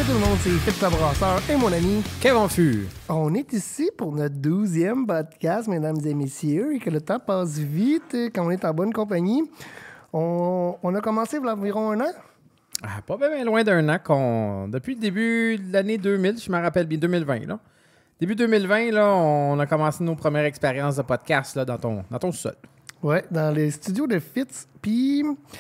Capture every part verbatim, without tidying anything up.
tout le monde, c'est Fitz le Brasseur et mon ami Kevin Fu. On est ici pour notre douzième podcast, mesdames et messieurs, et que le temps passe vite quand on est en bonne compagnie. On, on a commencé il y a environ un an. Ah, pas bien loin d'un an qu'on. Depuis le début de l'année deux mille, je me rappelle bien, deux mille vingt, là. Début deux mille vingt, là, on a commencé nos premières expériences de podcast là, dans ton, dans ton sol. Ouais, dans les studios de Fitz. Puis,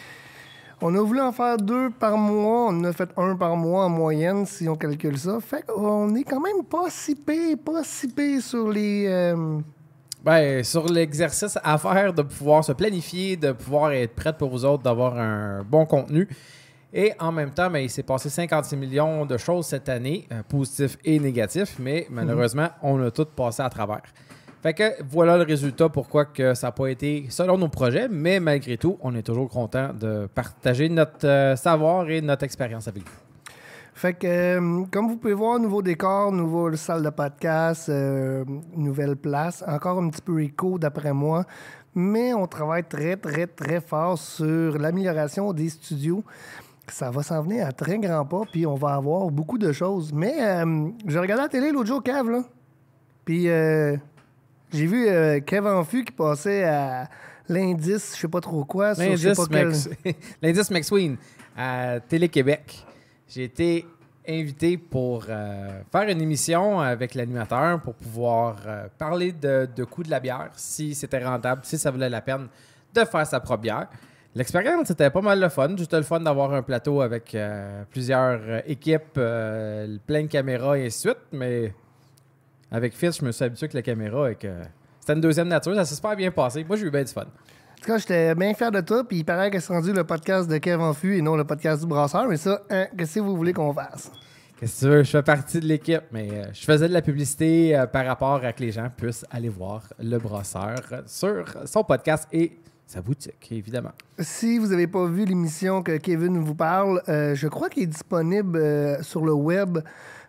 on a voulu en faire deux par mois. On en a fait un par mois en moyenne, si on calcule ça. Fait qu'on est quand même pas si pire, pas si pire sur les... Euh... Ben, sur l'exercice à faire de pouvoir se planifier, de pouvoir être prête pour vous autres, d'avoir un bon contenu. Et en même temps, ben, il s'est passé cinquante-six millions de choses cette année, euh, positifs et négatifs, mais malheureusement, mm-hmm. on a tout passé à travers. Fait que voilà le résultat, pourquoi que ça n'a pas été selon nos projets, mais malgré tout, on est toujours content de partager notre euh, savoir et notre expérience avec vous. Fait que, euh, comme vous pouvez voir, nouveau décor, nouvelle salle de podcast, euh, nouvelle place, encore un petit peu éco d'après moi, mais on travaille très, très, très fort sur l'amélioration des studios. Ça va s'en venir à très grands pas, puis on va avoir beaucoup de choses. Mais euh, j'ai regardé la télé l'autre jour, Kev, là, puis euh, j'ai vu euh, Kevin Fu qui passait à l'indice, je sais pas trop quoi. L'indice, sur, je sais pas Max... quel... l'indice McSween à Télé-Québec. J'ai été invité pour euh, faire une émission avec l'animateur pour pouvoir euh, parler de, de coût de la bière, si c'était rentable, si ça valait la peine de faire sa propre bière. L'expérience, c'était pas mal le fun. Juste le fun d'avoir un plateau avec euh, plusieurs euh, équipes, euh, plein de caméras et ainsi de suite. Mais avec Fitz, je me suis habitué avec la caméra et que c'était une deuxième nature. Ça s'est super bien passé. Moi, j'ai eu bien du fun. En tout cas, j'étais bien fier de toi, puis il paraît que c'est rendu le podcast de Kevin Fu et non le podcast du Brasseur. Mais ça, hein, qu'est-ce que vous voulez qu'on fasse? Qu'est-ce que tu veux? Je fais partie de l'équipe, mais euh, je faisais de la publicité euh, par rapport à que les gens puissent aller voir le Brasseur sur son podcast et sa boutique, évidemment. Si vous n'avez pas vu l'émission que Kevin vous parle, euh, je crois qu'il est disponible euh, sur le web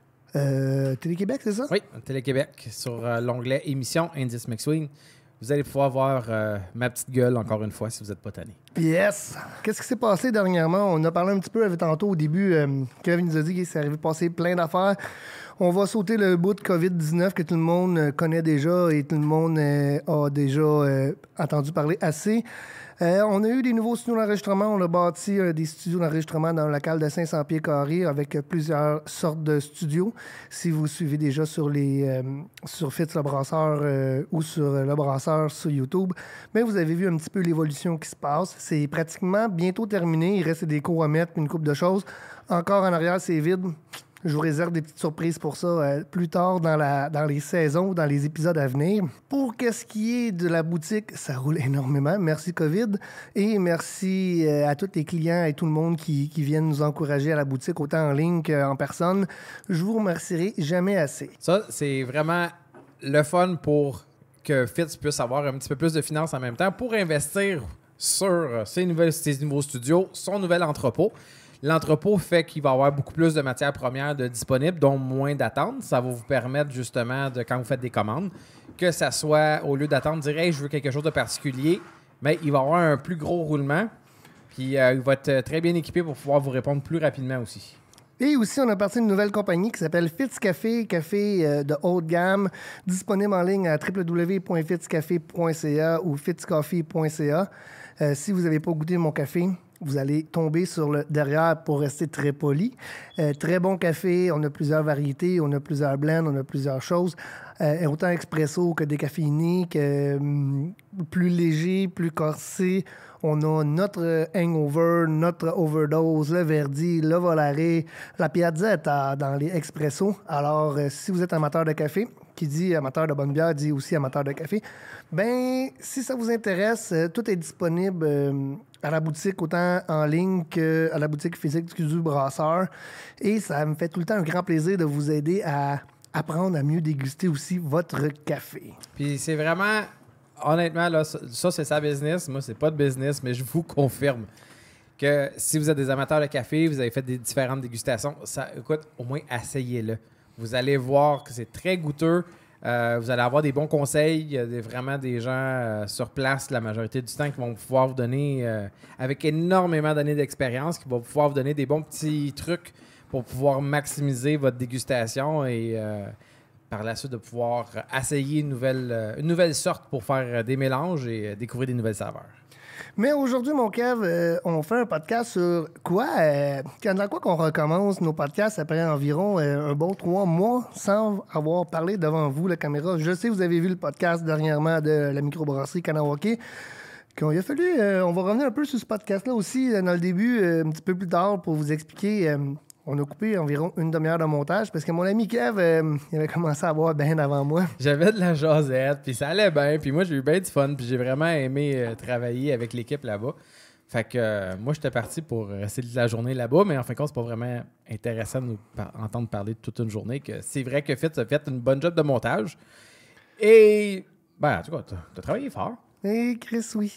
euh, Télé-Québec, c'est ça? Oui, Télé-Québec, sur euh, l'onglet Émission Indice McSween. Vous allez pouvoir voir euh, ma petite gueule encore une fois si vous n'êtes pas tanné. Yes! Qu'est-ce qui s'est passé dernièrement? On a parlé un petit peu avec tantôt au début. Euh, Kevin nous a dit qu'il s'est arrivé de passer plein d'affaires. On va sauter le bout de covid dix-neuf que tout le monde connaît déjà et tout le monde euh, a déjà euh, entendu parler assez. Euh, on a eu des nouveaux studios d'enregistrement. On a bâti euh, des studios d'enregistrement dans le local de cinq cents pieds carrés avec euh, plusieurs sortes de studios. Si vous suivez déjà sur les euh, sur Fitz le Brasseur euh, ou sur euh, le Brasseur sur YouTube, mais vous avez vu un petit peu l'évolution qui se passe. C'est pratiquement bientôt terminé. Il reste des cours à mettre, une couple de choses. Encore en arrière, c'est vide. Je vous réserve des petites surprises pour ça euh, plus tard dans, la, dans les saisons, dans les épisodes à venir. Pour qu'est-ce qui est de la boutique, ça roule énormément. Merci COVID et merci euh, à tous les clients et tout le monde qui, qui viennent nous encourager à la boutique, autant en ligne qu'en personne. Je vous remercierai jamais assez. Ça, c'est vraiment le fun pour que Fitz puisse avoir un petit peu plus de finances en même temps pour investir sur ses, nouvelles, ses nouveaux studios, son nouvel entrepôt. L'entrepôt fait qu'il va y avoir beaucoup plus de matières premières de disponibles, dont moins d'attente. Ça va vous permettre justement, de quand vous faites des commandes, que ça soit, au lieu d'attendre, dire hey, « je veux quelque chose de particulier », mais il va y avoir un plus gros roulement, puis euh, il va être très bien équipé pour pouvoir vous répondre plus rapidement aussi. Et aussi, on a parti d'une nouvelle compagnie qui s'appelle Fitz Café, café euh, de haute gamme, disponible en ligne à w w w point fitz café point c a ou fitz coffee point c a. Euh, si vous n'avez pas goûté mon café, vous allez tomber sur le derrière pour rester très poli. Euh, très bon café, on a plusieurs variétés, on a plusieurs blends, on a plusieurs choses. Euh, autant expresso que décaféiné, que euh, plus léger, plus corsé. On a notre hangover, notre overdose, le verdi, le volare, la piazzetta dans les expressos. Alors, euh, si vous êtes amateur de café, qui dit amateur de bonne bière, dit aussi amateur de café, ben si ça vous intéresse, euh, tout est disponible euh, à la boutique, autant en ligne qu'à la boutique physique du Brasseur. Et ça me fait tout le temps un grand plaisir de vous aider à apprendre à mieux déguster aussi votre café. Puis c'est vraiment... Honnêtement, là, ça, ça, c'est sa business. Moi, c'est pas de business, mais je vous confirme que si vous êtes des amateurs de café, vous avez fait des différentes dégustations, ça, écoute, au moins, essayez-le. Vous allez voir que c'est très goûteux. Euh, vous allez avoir des bons conseils. Il y a des, vraiment des gens euh, sur place la majorité du temps qui vont pouvoir vous donner, euh, avec énormément d'années d'expérience, qui vont pouvoir vous donner des bons petits trucs pour pouvoir maximiser votre dégustation et euh, par la suite de pouvoir essayer une nouvelle, euh, une nouvelle sorte pour faire des mélanges et euh, découvrir des nouvelles saveurs. Mais aujourd'hui, mon Kev, euh, on fait un podcast sur quoi? Euh, dans quoi qu'on recommence nos podcasts après environ euh, un bon trois mois sans avoir parlé devant vous, la caméra. Je sais, vous avez vu le podcast dernièrement de la microbrasserie Kanawake. Il a fallu, euh, on va revenir un peu sur ce podcast-là aussi euh, dans le début, euh, un petit peu plus tard, pour vous expliquer. Euh, on a coupé environ une demi-heure de montage parce que mon ami Kev, euh, il avait commencé à boire bien avant moi. J'avais de la jasette, puis ça allait bien, puis moi j'ai eu bien du fun, puis j'ai vraiment aimé euh, travailler avec l'équipe là-bas. Fait que euh, moi j'étais parti pour rester toute la journée là-bas, mais en fin de compte, c'est pas vraiment intéressant de nous par- entendre parler de toute une journée. Que c'est vrai que Fitz a fait une bonne job de montage. Et, ben, en tout cas, t'as, t'as travaillé fort. Eh, Chris, oui.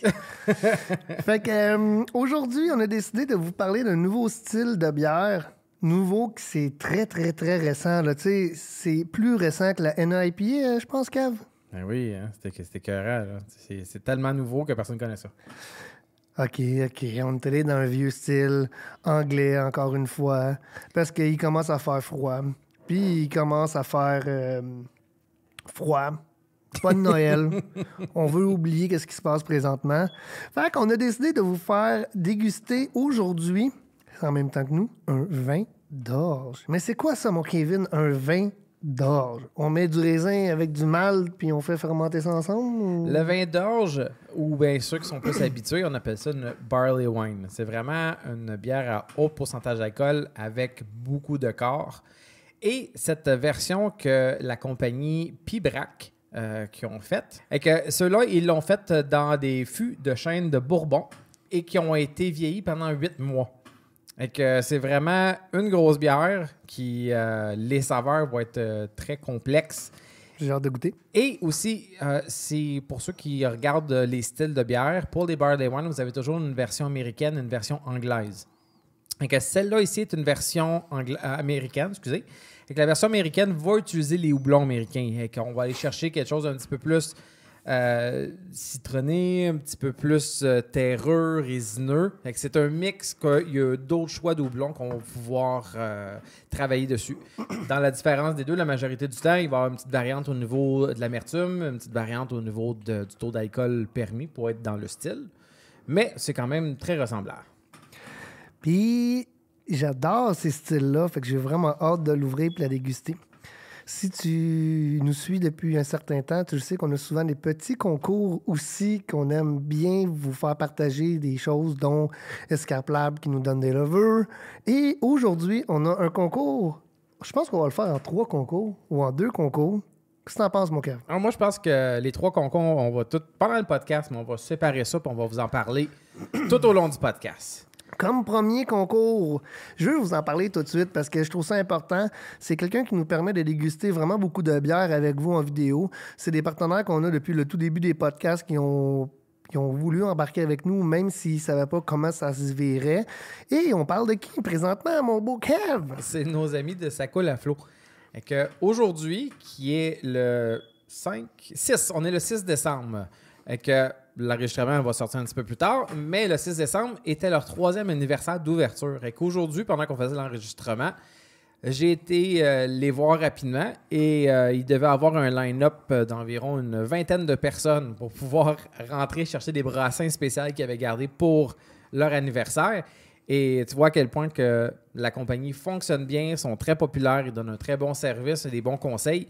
Fait que euh, aujourd'hui, on a décidé de vous parler d'un nouveau style de bière. Nouveau, que c'est très, très, très récent. Là. Tu sais, c'est plus récent que la N A I P A, je pense, Kev. Ben oui, hein, c'était, c'était écœurant, là. C'est, c'est tellement nouveau que personne ne connaît ça. OK, OK. On est allé dans un vieux style anglais, encore une fois, parce qu'il commence à faire froid. Puis il commence à faire euh, froid. C'est pas de Noël. On veut oublier qu'est-ce qui se passe présentement. Fait qu'on a décidé de vous faire déguster aujourd'hui, en même temps que nous, un vin d'orge. Mais c'est quoi ça, mon Kevin, un vin d'orge? On met du raisin avec du malt puis on fait fermenter ça ensemble? Ou... Le vin d'orge, ou bien ceux qui sont plus habitués, on appelle ça une barley wine. C'est vraiment une bière à haut pourcentage d'alcool avec beaucoup de corps. Et cette version que la compagnie Pibrac euh, qui ont faite, et que ceux-là, ils l'ont faite dans des fûts de chêne de Bourbon et qui ont été vieillis pendant huit mois. Et que c'est vraiment une grosse bière qui, euh, les saveurs vont être euh, très complexes. J'ai hâte de goûter. Et aussi, euh, c'est pour ceux qui regardent les styles de bière, pour les barley wine, vous avez toujours une version américaine et une version anglaise. Et que celle-là ici est une version angla- euh, américaine, excusez. Et que la version américaine va utiliser les houblons américains. Et qu'on va aller chercher quelque chose d'un petit peu plus euh, citronné, un petit peu plus euh, terreux, résineux. Et que c'est un mix qu'il y a d'autres choix de houblons qu'on va pouvoir euh, travailler dessus. Dans la différence des deux, la majorité du temps, il va y avoir une petite variante au niveau de l'amertume, une petite variante au niveau de, du taux d'alcool permis pour être dans le style. Mais c'est quand même très ressemblant. Puis, j'adore ces styles-là, fait que j'ai vraiment hâte de l'ouvrir et de la déguster. Si tu nous suis depuis un certain temps, tu sais qu'on a souvent des petits concours aussi, qu'on aime bien vous faire partager des choses, dont Escape Lab qui nous donne des levures. Et aujourd'hui, on a un concours. Je pense qu'on va le faire en trois concours ou en deux concours. Qu'est-ce que t'en penses, mon cœur? Alors moi, je pense que les trois concours, on va tout, pendant le podcast, mais on va séparer ça et on va vous en parler tout au long du podcast. Comme premier concours, je veux vous en parler tout de suite parce que je trouve ça important. C'est quelqu'un qui nous permet de déguster vraiment beaucoup de bières avec vous en vidéo. C'est des partenaires qu'on a depuis le tout début des podcasts qui ont, qui ont voulu embarquer avec nous, même s'ils ne savaient pas comment ça se verrait. Et on parle de qui présentement, mon beau Kev? C'est nos amis de Ça coule à flot. Et que aujourd'hui, qui est le cinq, six, on est le six décembre, et que l'enregistrement va sortir un petit peu plus tard, mais le six décembre était leur troisième anniversaire d'ouverture. Et qu'aujourd'hui, pendant qu'on faisait l'enregistrement, j'ai été euh, les voir rapidement et euh, ils devaient avoir un line-up d'environ une vingtaine de personnes pour pouvoir rentrer chercher des brassins spéciaux qu'ils avaient gardés pour leur anniversaire. Et tu vois à quel point que la compagnie fonctionne bien, sont très populaires, ils donnent un très bon service et des bons conseils.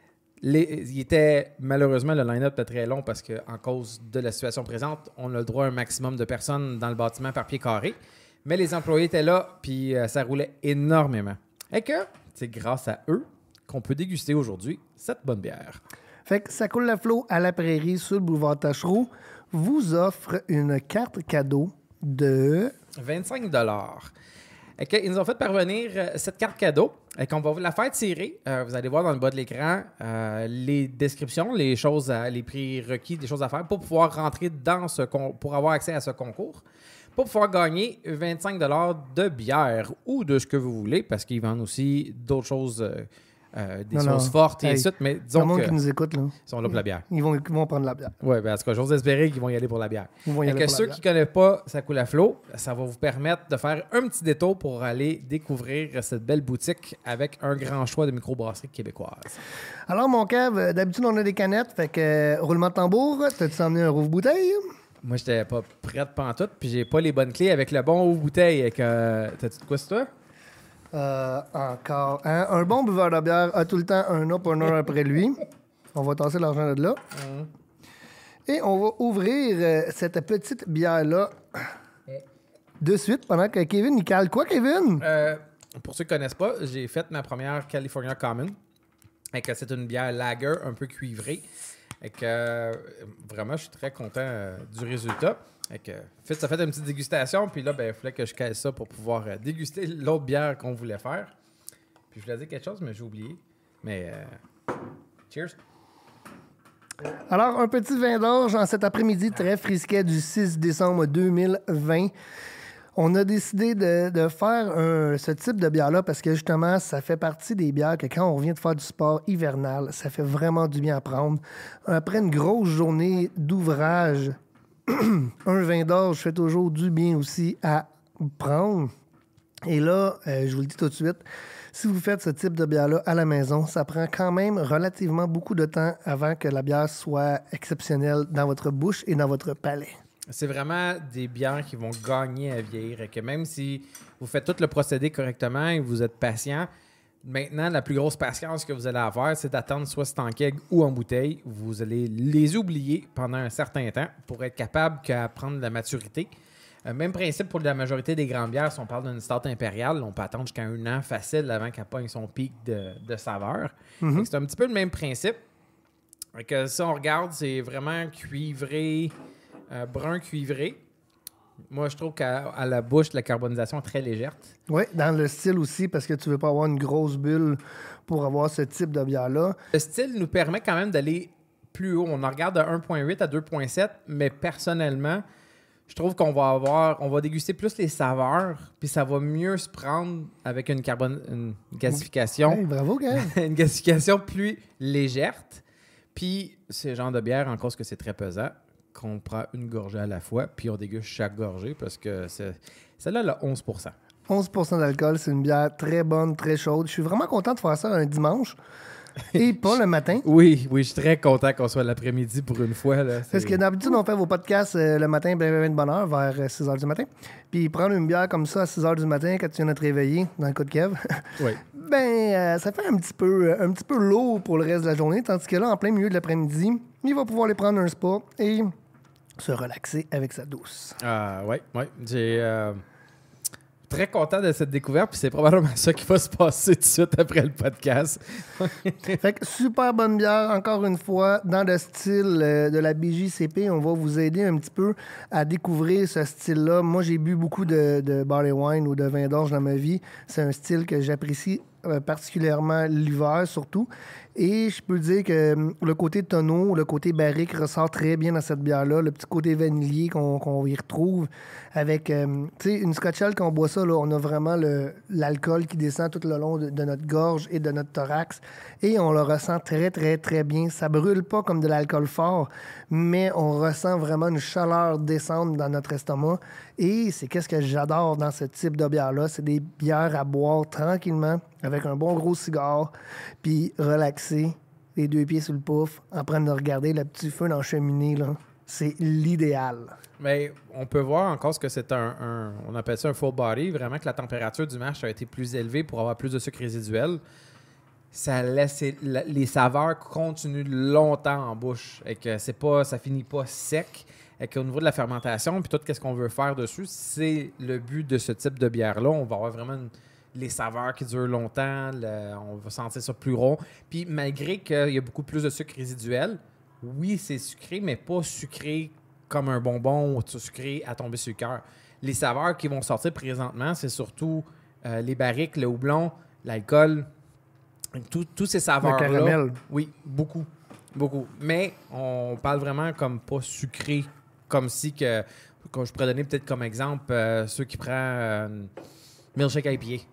Les, il était, malheureusement, le line-up était très long parce qu'en cause de la situation présente, on a le droit à un maximum de personnes dans le bâtiment par pied carré. Mais les employés étaient là, puis euh, ça roulait énormément. Et que c'est grâce à eux qu'on peut déguster aujourd'hui cette bonne bière. Fait que Ça coule à flot à la prairie sur le boulevard Tachereau vous offre une carte cadeau de... vingt-cinq dollars. Ils nous ont fait parvenir euh, cette carte cadeau et qu'on va vous la faire tirer. Euh, vous allez voir dans le bas de l'écran euh, les descriptions, les choses, à, les prix requis, des choses à faire pour pouvoir rentrer dans ce con- pour avoir accès à ce concours, pour pouvoir gagner vingt-cinq dollars de bière ou de ce que vous voulez, parce qu'ils vendent aussi d'autres choses euh, euh, des Non, sauces non. fortes et Hey, ainsi de suite, mais Le disons monde qui qu'ils nous écoute, là, sont là pour la bière. ils vont, ils vont prendre la bière. Oui, ben, en tout cas, j'ose espérer qu'ils vont y aller pour la bière. Ils vont y Fait aller que pour la ceux bière. qui ne connaissent pas Ça coule à flot, ça va vous permettre de faire un petit détour pour aller découvrir cette belle boutique avec un grand choix de microbrasseries québécoises. Alors, mon cave, euh, d'habitude, on a des canettes. Fait que, euh, roulement de tambour, t'as-tu emmené un rouvre-bouteille? Moi, j'étais pas prête pantoute, puis j'ai pas les bonnes clés avec le bon ouvre-bouteille. Avec, euh, T'as-tu de quoi c'est toi? Euh, encore. Hein? Un bon buveur de bière a tout le temps un opener après lui. On va tasser l'argent de là. Mm. Et on va ouvrir euh, cette petite bière-là de suite pendant que Kevin, il cale quoi, Kevin? Euh, pour ceux qui ne connaissent pas, j'ai fait ma première California Common. Et que c'est une bière lager un peu cuivrée. Et que euh, vraiment, je suis très content euh, du résultat. Et que Fitz a fait une petite dégustation, puis là, ben, il fallait que je casse ça pour pouvoir euh, déguster l'autre bière qu'on voulait faire. Puis je voulais dire quelque chose, mais j'ai oublié. Mais euh, cheers. Alors, un petit vin d'orge en cet après-midi très frisquet du six décembre deux mille vingt. On a décidé de, de faire un- ce type de bière-là parce que justement, ça fait partie des bières que quand on revient de faire du sport hivernal, ça fait vraiment du bien à prendre. Après une grosse journée d'ouvrage, un vin d'orge fait toujours du bien aussi à prendre. Et là, euh, je vous le dis tout de suite, si vous faites ce type de bière-là à la maison, ça prend quand même relativement beaucoup de temps avant que la bière soit exceptionnelle dans votre bouche et dans votre palais. C'est vraiment des bières qui vont gagner à vieillir et que même si vous faites tout le procédé correctement et vous êtes patient, maintenant, la plus grosse patience que vous allez avoir, c'est d'attendre soit c'est en keg ou en bouteille. Vous allez les oublier pendant un certain temps pour être capable qu'à prendre de la maturité. Euh, même principe pour la majorité des grandes bières. Si on parle d'une stout impériale, on peut attendre jusqu'à un an facile avant qu'elle pogne son pic de, de saveur. Mm-hmm. Fait que c'est un petit peu le même principe. Fait que si on regarde, c'est vraiment cuivré, euh, brun cuivré. Moi, je trouve qu'à à la bouche, la carbonisation est très légère. Oui, dans le style aussi, parce que tu veux pas avoir une grosse bulle pour avoir ce type de bière-là. Le style nous permet quand même d'aller plus haut. On en regarde de un virgule huit à deux virgule sept, mais personnellement, je trouve qu'on va avoir, on va déguster plus les saveurs, puis ça va mieux se prendre avec une carbone, une gasification, Hey, bravo, Kev. une gasification plus légère. Puis c'est le genre de bière, en cause que c'est très pesant, qu'on prend une gorgée à la fois, puis on déguste chaque gorgée parce que c'est, celle-là, elle a onze pour cent. onze pour cent d'alcool, c'est une bière très bonne, très chaude. Je suis vraiment content de faire ça un dimanche et pas le matin. Oui, oui, je suis très content qu'on soit l'après-midi pour une fois. Là. Parce que d'habitude, on fait vos podcasts euh, le matin, bien, bien de bonne heure, vers euh, six heures du matin. Puis prendre une bière comme ça à six heures du matin quand tu viens de te réveiller, dans le cas de Kev, Oui. ben, euh, ça fait un petit peu euh, un petit peu lourd pour le reste de la journée. Tandis que là, en plein milieu de l'après-midi, il va pouvoir aller prendre un spa et se relaxer avec sa douce. Ah, oui, oui. J'ai euh, très content de cette découverte, puis c'est probablement ça qui va se passer tout de suite après le podcast. Fait que super bonne bière, encore une fois, dans le style euh, de la B J C P. On va vous aider un petit peu à découvrir ce style-là. Moi, j'ai bu beaucoup de, de barley wine ou de vin d'orge dans ma vie. C'est un style que j'apprécie euh, particulièrement l'hiver, surtout. Et je peux dire que hum, le côté tonneau, le côté barrique ressort très bien dans cette bière-là. Le petit côté vanillé qu'on qu'on y retrouve avec, euh, tu sais, une Scotch Ale, quand on boit ça, là, on a vraiment le- l'alcool qui descend tout le long de, de notre gorge et de notre thorax. Et on le ressent très, très, très bien. Ça brûle pas comme de l'alcool fort, mais on ressent vraiment une chaleur descendre dans notre estomac. Et c'est qu'est-ce que j'adore dans ce type de bière-là. C'est des bières à boire tranquillement, avec un bon gros cigare, puis relaxer, les deux pieds sur le pouf, en train de regarder le petit feu dans la cheminée, là. C'est l'idéal. Mais on peut voir encore ce que c'est un, un- on appelle ça un full body, vraiment que la température du mash a été plus élevée pour avoir plus de sucre résiduel. Ça laisse la- les saveurs continuent longtemps en bouche et que c'est pas, ça finit pas sec. Et qu'au niveau de la fermentation, puis tout ce qu'on veut faire dessus, c'est le but de ce type de bière-là. On va avoir vraiment une- les saveurs qui durent longtemps, le- on va sentir ça plus rond. Puis malgré qu'il y a beaucoup plus de sucre résiduel, oui, c'est sucré, mais pas sucré comme un bonbon ou sucré à tomber sur le cœur. Les saveurs qui vont sortir présentement, c'est surtout euh, les barriques, le houblon, l'alcool, tout- tous ces saveurs-là. Le caramel. Oui, beaucoup. Beaucoup. Mais on parle vraiment comme pas sucré, comme si que, que je pourrais donner peut-être comme exemple euh, ceux qui prennent euh, milkshake I P A.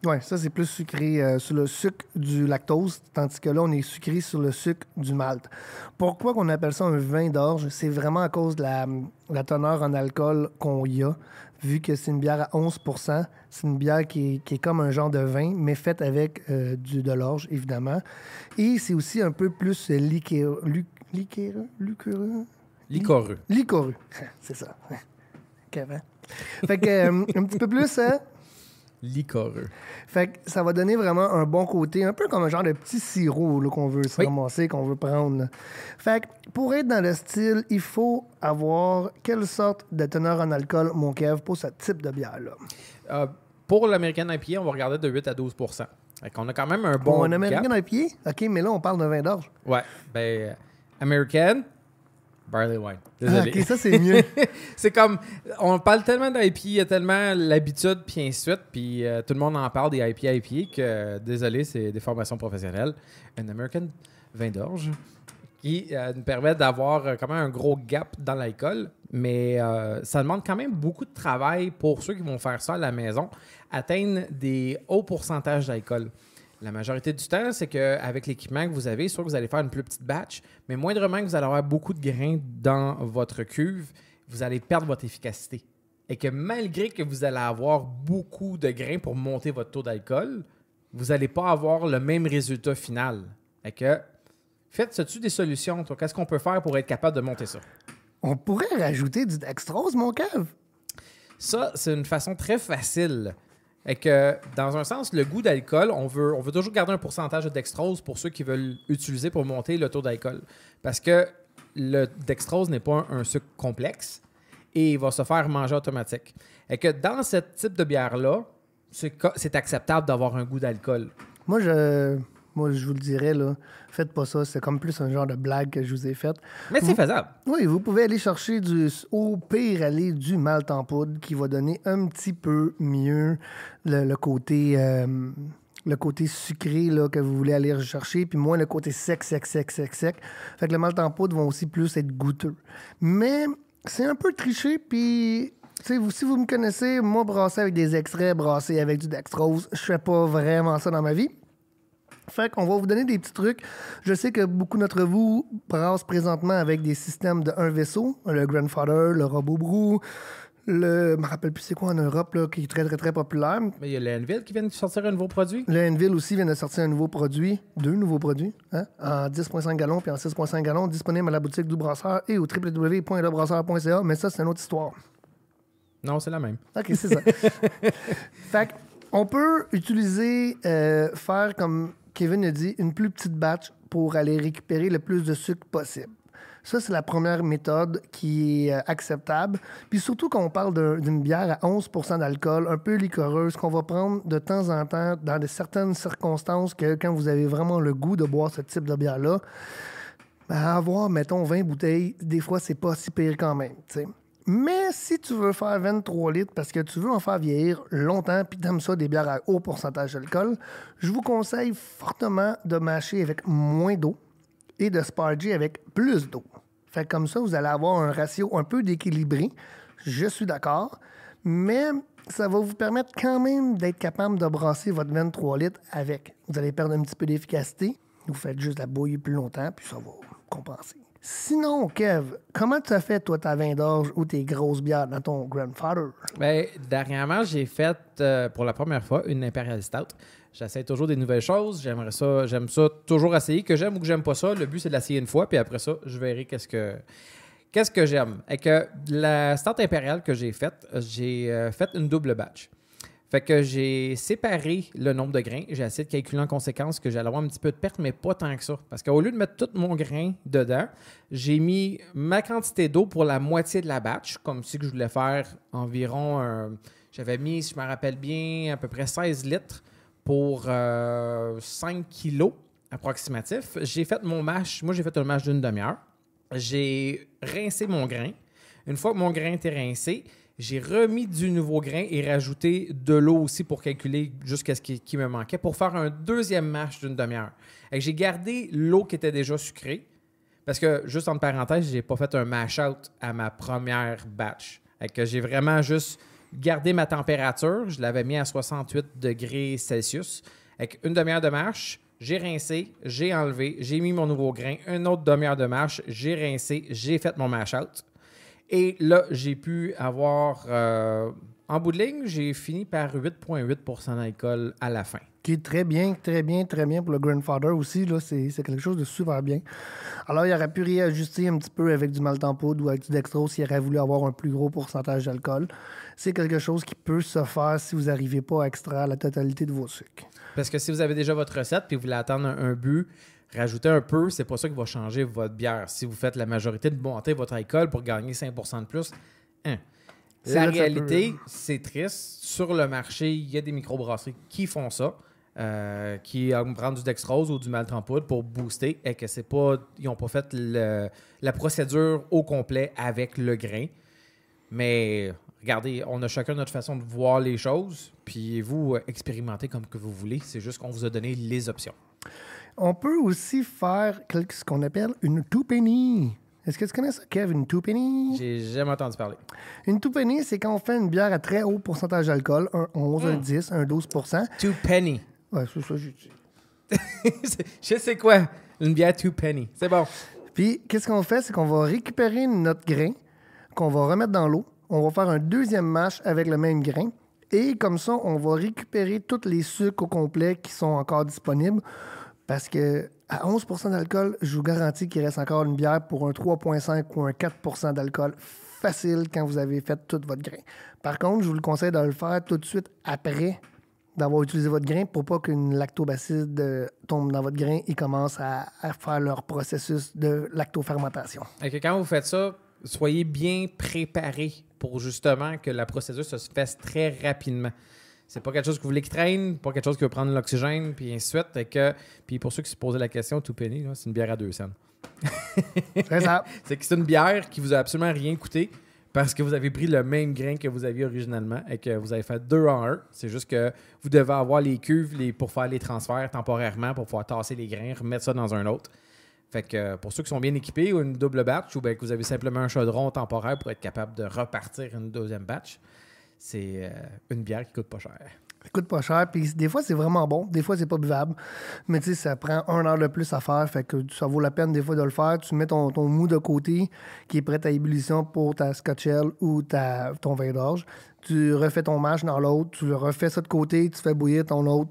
Oui, ça, c'est plus sucré euh, sur le sucre du lactose, tandis que là, on est sucré sur le sucre du malt. Pourquoi qu'on appelle ça un vin d'orge? C'est vraiment à cause de la, la teneur en alcool qu'on y a, vu que c'est une bière à onze pour cent. C'est une bière qui est, qui est comme un genre de vin, mais faite avec euh, du, de l'orge, évidemment. Et c'est aussi un peu plus liquéreux. Liquéreux? Liquéreux? Licoreux. Liquoreux, c'est ça. Qu'avant. Fait que, euh, un petit peu plus, hein? Licoreux. Fait que ça va donner vraiment un bon côté, un peu comme un genre de petit sirop là, qu'on veut se Oui. ramasser, qu'on veut prendre. Là. Fait que pour être dans le style, il faut avoir quelle sorte de teneur en alcool, mon Kev, pour ce type de bière-là? Euh, pour l'American I P A, on va regarder de huit à douze pour cent. Fait qu'on a quand même un bon Pour un gap. American I P A? OK, mais là, on parle de vin d'orge. Ouais. Ben, euh, American, barley wine. Ah, Désolé. OK, ça, c'est mieux. C'est comme, on parle tellement d'I P A, il y a tellement l'habitude, puis ainsi de suite, puis euh, tout le monde en parle des I P A, I P A, que, euh, désolé, c'est des formations professionnelles. Un American vin d'orge qui euh, nous permet d'avoir euh, quand même un gros gap dans l'alcool, mais euh, ça demande quand même beaucoup de travail pour ceux qui vont faire ça à la maison, atteindre des hauts pourcentages d'alcool. La majorité du temps, c'est qu'avec l'équipement que vous avez, soit que vous allez faire une plus petite batch, mais moindrement que vous allez avoir beaucoup de grains dans votre cuve, vous allez perdre votre efficacité. Et que malgré que vous allez avoir beaucoup de grains pour monter votre taux d'alcool, vous n'allez pas avoir le même résultat final. Et que, faites-tu des solutions, toi? Qu'est-ce qu'on peut faire pour être capable de monter ça? On pourrait rajouter du dextrose, mon Kev? Ça, c'est une façon très facile. Et que, dans un sens, le goût d'alcool, on veut, on veut toujours garder un pourcentage de dextrose pour ceux qui veulent utiliser pour monter le taux d'alcool. Parce que le dextrose n'est pas un, un sucre complexe et il va se faire manger automatique. Et que dans ce type de bière-là, c'est, c'est acceptable d'avoir un goût d'alcool. Moi, je... Moi, je vous le dirais, là, faites pas ça. C'est comme plus un genre de blague que je vous ai faite. Mais c'est vous... faisable. Oui, vous pouvez aller chercher du... Au pire, aller du malt en poudre qui va donner un petit peu mieux le, le côté... Euh, le côté sucré là, que vous voulez aller rechercher, puis moins le côté sec, sec, sec, sec, sec. Fait que le malt en poudre vont aussi plus être goûteux. Mais c'est un peu triché, puis... T'sais, vous, si vous me connaissez, moi, brasser avec des extraits, brasser avec du dextrose, je fais pas vraiment ça dans ma vie. Fait qu'on va vous donner des petits trucs. Je sais que beaucoup d'entre vous brassent présentement avec des systèmes de un vaisseau, le Grandfather, le Robot Brew, le... Je me rappelle plus c'est quoi en Europe, là, qui est très, très, très populaire. Mais il y a le Enville qui vient de sortir un nouveau produit. Le Enville aussi vient de sortir un nouveau produit, deux nouveaux produits, hein, en dix virgule cinq gallons puis en six virgule cinq gallons, disponible à la boutique du brasseur et au w w w point le brasseur point c a, mais ça, c'est une autre histoire. Non, c'est la même. OK, c'est ça. Fait qu'on peut utiliser, euh, faire comme Kevin a dit, une plus petite batch pour aller récupérer le plus de sucre possible. Ça, c'est la première méthode qui est euh, acceptable. Puis surtout quand on parle d'un, d'une bière à onze pour cent d'alcool, un peu liquoreuse, qu'on va prendre de temps en temps dans de certaines circonstances que quand vous avez vraiment le goût de boire ce type de bière-là, ben, avoir, mettons, vingt bouteilles, des fois, c'est pas si pire quand même, tu sais. Mais si tu veux faire vingt-trois litres parce que tu veux en faire vieillir longtemps puis t'aimes ça des bières à haut pourcentage d'alcool, je vous conseille fortement de mâcher avec moins d'eau et de sparger avec plus d'eau. Fait que comme ça, vous allez avoir un ratio un peu déséquilibré. Je suis d'accord. Mais ça va vous permettre quand même d'être capable de brasser votre vingt-trois litres avec. Vous allez perdre un petit peu d'efficacité. Vous faites juste la bouillir plus longtemps puis ça va compenser. Sinon, Kev, comment tu as fait, toi, ta vin d'orge ou tes grosses bières dans ton Grandfather? Bien, dernièrement, j'ai fait, euh, pour la première fois, une Imperial Stout. J'essaie toujours des nouvelles choses. J'aimerais ça, j'aime ça toujours essayer. Que j'aime ou que j'aime pas ça, le but, c'est de l'essayer une fois, puis après ça, je verrai qu'est-ce que, qu'est-ce que j'aime. Et que la Stout Imperial que j'ai faite, j'ai euh, fait une double batch. Fait que j'ai séparé le nombre de grains. J'ai essayé de calculer en conséquence que j'allais avoir un petit peu de perte, mais pas tant que ça. Parce qu'au lieu de mettre tout mon grain dedans, j'ai mis ma quantité d'eau pour la moitié de la batch, comme si je voulais faire environ... Un, j'avais mis, si je me rappelle bien, à peu près seize litres pour euh, cinq kilos approximatifs. J'ai fait mon mash. Moi, j'ai fait un mash d'une demi-heure. J'ai rincé mon grain. Une fois que mon grain était rincé, j'ai remis du nouveau grain et rajouté de l'eau aussi pour calculer jusqu'à ce qui, qui me manquait pour faire un deuxième mash d'une demi-heure. Et j'ai gardé l'eau qui était déjà sucrée parce que, juste entre parenthèses, j'ai pas fait un mash-out à ma première batch. Et que j'ai vraiment juste gardé ma température. Je l'avais mis à soixante-huit degrés Celsius. Avec une demi-heure de marche, j'ai rincé, j'ai enlevé, j'ai mis mon nouveau grain. Une autre demi-heure de marche, j'ai rincé, j'ai fait mon mash-out. Et là, j'ai pu avoir... Euh, en bout de ligne, j'ai fini par huit virgule huit pour cent d'alcool à la fin. Qui est très bien, très bien, très bien pour le Grandfather aussi. Là, c'est, c'est quelque chose de super bien. Alors, il aurait pu réajuster un petit peu avec du malt en poudre ou avec du dextrose s'il aurait voulu avoir un plus gros pourcentage d'alcool. C'est quelque chose qui peut se faire si vous n'arrivez pas à extraire la totalité de vos sucres. Parce que si vous avez déjà votre recette et vous voulez attendre un, un but, rajouter un peu, c'est pas ça qui va changer votre bière. Si vous faites la majorité de monter votre alcool pour gagner cinq pour cent de plus, hein. La réalité, peut... c'est triste. Sur le marché, il y a des microbrasseries qui font ça, euh, qui prennent du dextrose ou du malt en poudre pour booster et que c'est pas, ils n'ont pas fait le, la procédure au complet avec le grain. Mais regardez, on a chacun notre façon de voir les choses, puis vous, expérimentez comme que vous voulez. C'est juste qu'on vous a donné les options. On peut aussi faire ce qu'on appelle une two-penny. Est-ce que tu connais ça, Kev, une two-penny? J'ai jamais entendu parler. Une two-penny, c'est quand on fait une bière à très haut pourcentage d'alcool, un onze, mm. un dix, un douze pour cent. Two-penny. Ouais, c'est ça, j'ai dit. Je sais quoi, une bière two-penny. C'est bon. Puis, qu'est-ce qu'on fait? C'est qu'on va récupérer notre grain, qu'on va remettre dans l'eau. On va faire un deuxième mash avec le même grain. Et comme ça, on va récupérer tous les sucres au complet qui sont encore disponibles. Parce que à onze pour cent d'alcool, je vous garantis qu'il reste encore une bière pour un trois virgule cinq ou un quatre pour cent d'alcool facile quand vous avez fait tout votre grain. Par contre, je vous le conseille de le faire tout de suite après d'avoir utilisé votre grain pour pas qu'une lactobacille euh, tombe dans votre grain et commence à, à faire leur processus de lactofermentation. Et que quand vous faites ça, soyez bien préparé pour justement que la procédure se fasse très rapidement. C'est pas quelque chose que vous voulez qui traîne, pas quelque chose qui va prendre l'oxygène, puis ainsi de suite. Et que, puis pour ceux qui se posaient la question, two-penny, là, c'est une bière à deux cents. C'est ça. C'est que c'est une bière qui vous a absolument rien coûté parce que vous avez pris le même grain que vous aviez originalement et que vous avez fait deux en un. C'est juste que vous devez avoir les cuves les, pour faire les transferts temporairement, pour pouvoir tasser les grains, remettre ça dans un autre. Fait que pour ceux qui sont bien équipés ou une double batch ou bien que vous avez simplement un chaudron temporaire pour être capable de repartir une deuxième batch, c'est euh, une bière qui coûte pas cher. Ça coûte pas cher, puis des fois, c'est vraiment bon. Des fois, c'est pas buvable. Mais tu sais, ça prend un heure de plus à faire, fait que ça vaut la peine des fois de le faire. Tu mets ton, ton mou de côté qui est prêt à ébullition pour ta Scotch Ale ou ta, ton vin d'orge. Tu refais ton mash dans l'autre, tu le refais ça de côté, tu fais bouillir ton autre.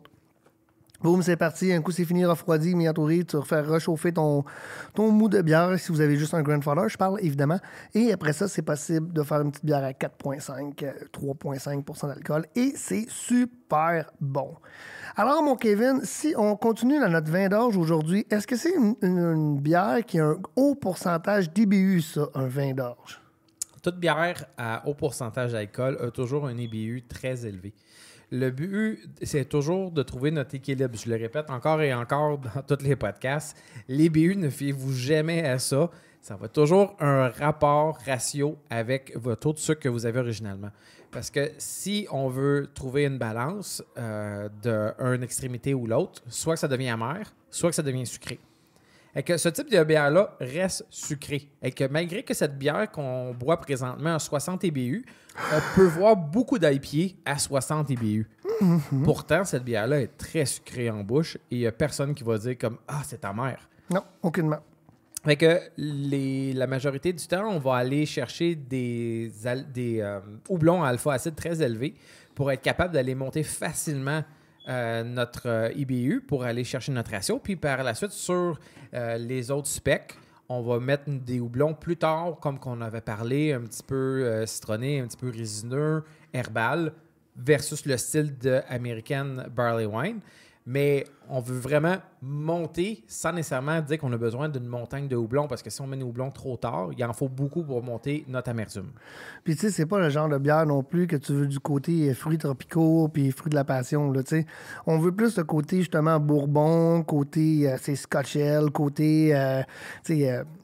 Boum, c'est parti. Un coup, c'est fini, refroidi, mis entouré. Tu refais réchauffer ton, ton mou de bière si vous avez juste un Grandfather, je parle évidemment. Et après ça, c'est possible de faire une petite bière à quatre virgule cinq, trois virgule cinq pour cent d'alcool. Et c'est super bon. Alors, mon Kevin, si on continue dans notre vin d'orge aujourd'hui, est-ce que c'est une, une, une bière qui a un haut pourcentage d'I B U, ça, un vin d'orge? Toute bière à haut pourcentage d'alcool a toujours un I B U très élevé. Le but, c'est toujours de trouver notre équilibre. Je le répète encore et encore dans tous les podcasts. L'I B U, ne fiez-vous jamais à ça. Ça va toujours un rapport, ratio avec votre taux de sucre que vous avez originalement. Parce que si on veut trouver une balance euh, d'une extrémité ou l'autre, soit que ça devient amer, soit que ça devient sucré. Et que ce type de bière-là reste sucré. Et que malgré que cette bière qu'on boit présentement à soixante I B U, on peut voir beaucoup d'I P A à soixante I B U. Mm-hmm. Pourtant, cette bière-là est très sucrée en bouche et il n'y a personne qui va dire comme « Ah, c'est amer ». Non, aucunement. Fait que les, la majorité du temps, on va aller chercher des, des euh, houblons à alpha-acide très élevés pour être capable d'aller monter facilement Euh, notre euh, I B U pour aller chercher notre ratio. Puis par la suite, sur euh, les autres specs, on va mettre des houblons plus tard, comme qu'on avait parlé, un petit peu euh, citronné, un petit peu résineux, herbal, versus le style de American Barley Wine. Mais on veut vraiment monter sans nécessairement dire qu'on a besoin d'une montagne de houblon, parce que si on met des houblons trop tard, il en faut beaucoup pour monter notre amertume. Puis tu sais, c'est pas le genre de bière non plus que tu veux du côté fruits tropicaux puis fruits de la passion, là, tu sais. On veut plus le côté, justement, bourbon, côté, euh, c'est Scotch Ale, côté, euh, tu sais, euh,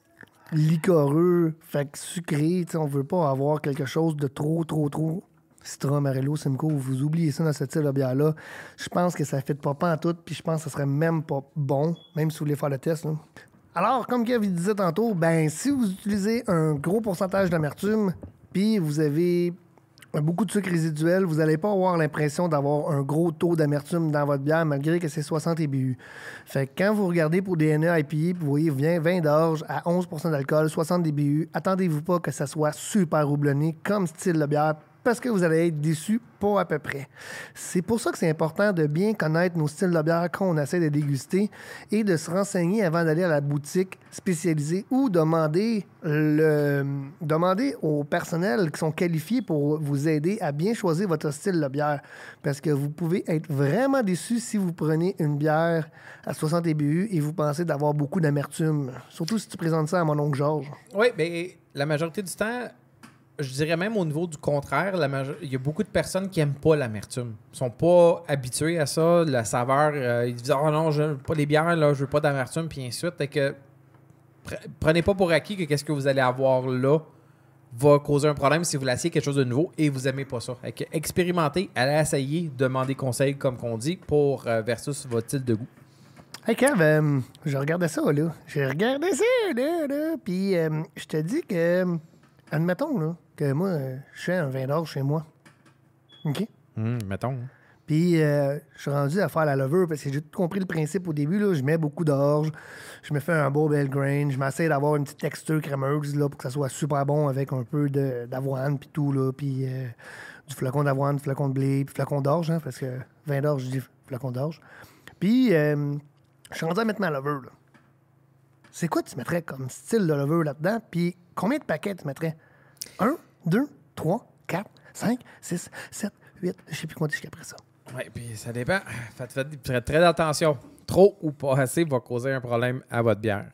liquoreux, fait que sucré, tu sais, on veut pas avoir quelque chose de trop, trop, trop... Citra, Amarello, Simcoe, vous oubliez ça dans ce type de bière-là. Je pense que ça ne fait pas pas en tout, puis je pense que ça serait même pas bon, même si vous voulez faire le test. Là. Alors, comme Kevin disait tantôt, ben si vous utilisez un gros pourcentage d'amertume, puis vous avez beaucoup de sucre résiduel, vous n'allez pas avoir l'impression d'avoir un gros taux d'amertume dans votre bière, malgré que c'est soixante I B U. Fait que quand vous regardez pour des N E I P A, vous voyez vingt d'orge à onze pour cent d'alcool, soixante I B U, attendez-vous pas que ça soit super houblonné comme style de bière, parce que vous allez être déçus, pas à peu près. C'est pour ça que c'est important de bien connaître nos styles de bière quand on essaie de déguster et de se renseigner avant d'aller à la boutique spécialisée ou demander, le, demander au personnel qui sont qualifiés pour vous aider à bien choisir votre style de bière. Parce que vous pouvez être vraiment déçus si vous prenez une bière à soixante I B U et vous pensez d'avoir beaucoup d'amertume. Surtout si tu présentes ça à mon oncle Georges. Oui, bien, la majorité du temps, je dirais même au niveau du contraire, la major... il y a beaucoup de personnes qui n'aiment pas l'amertume. Ils ne sont pas habitués à ça, la saveur. Euh, ils disent « Oh non, je veux pas les bières, là, je veux pas d'amertume », puis ainsi de suite. Et que prenez pas pour acquis que qu'est-ce que vous allez avoir là va causer un problème si vous laissez quelque chose de nouveau et vous n'aimez pas ça. Et que expérimentez, allez essayer, demandez conseil, comme qu'on dit, pour euh, versus votre style de goût. Hey Kev, euh, je regardais ça, là. J'ai regardé ça, là, là. Puis euh, je te dis que, admettons, là, que moi, euh, je fais un vin d'orge chez moi. OK? Hum, mettons. Puis, euh, je suis rendu à faire la levure parce que j'ai tout compris le principe au début. Là. Je mets beaucoup d'orge, je me fais un beau bel grain, je m'essaie d'avoir une petite texture crémeuse là, pour que ça soit super bon avec un peu de, d'avoine puis tout. Là, puis euh, du flacon d'avoine, du flacon de blé, puis flacon d'orge, hein, parce que vin d'orge, je dis flacon d'orge. Puis, euh, je suis rendu à mettre ma levure. Là. C'est quoi tu mettrais comme style de levure là-dedans? Puis, combien de paquets tu mettrais? Un, deux, trois, quatre, cinq, six, sept, huit. Je sais plus compter jusqu'à après ça. Oui, puis ça dépend. Faites, faites, faites très attention. Trop ou pas assez va causer un problème à votre bière.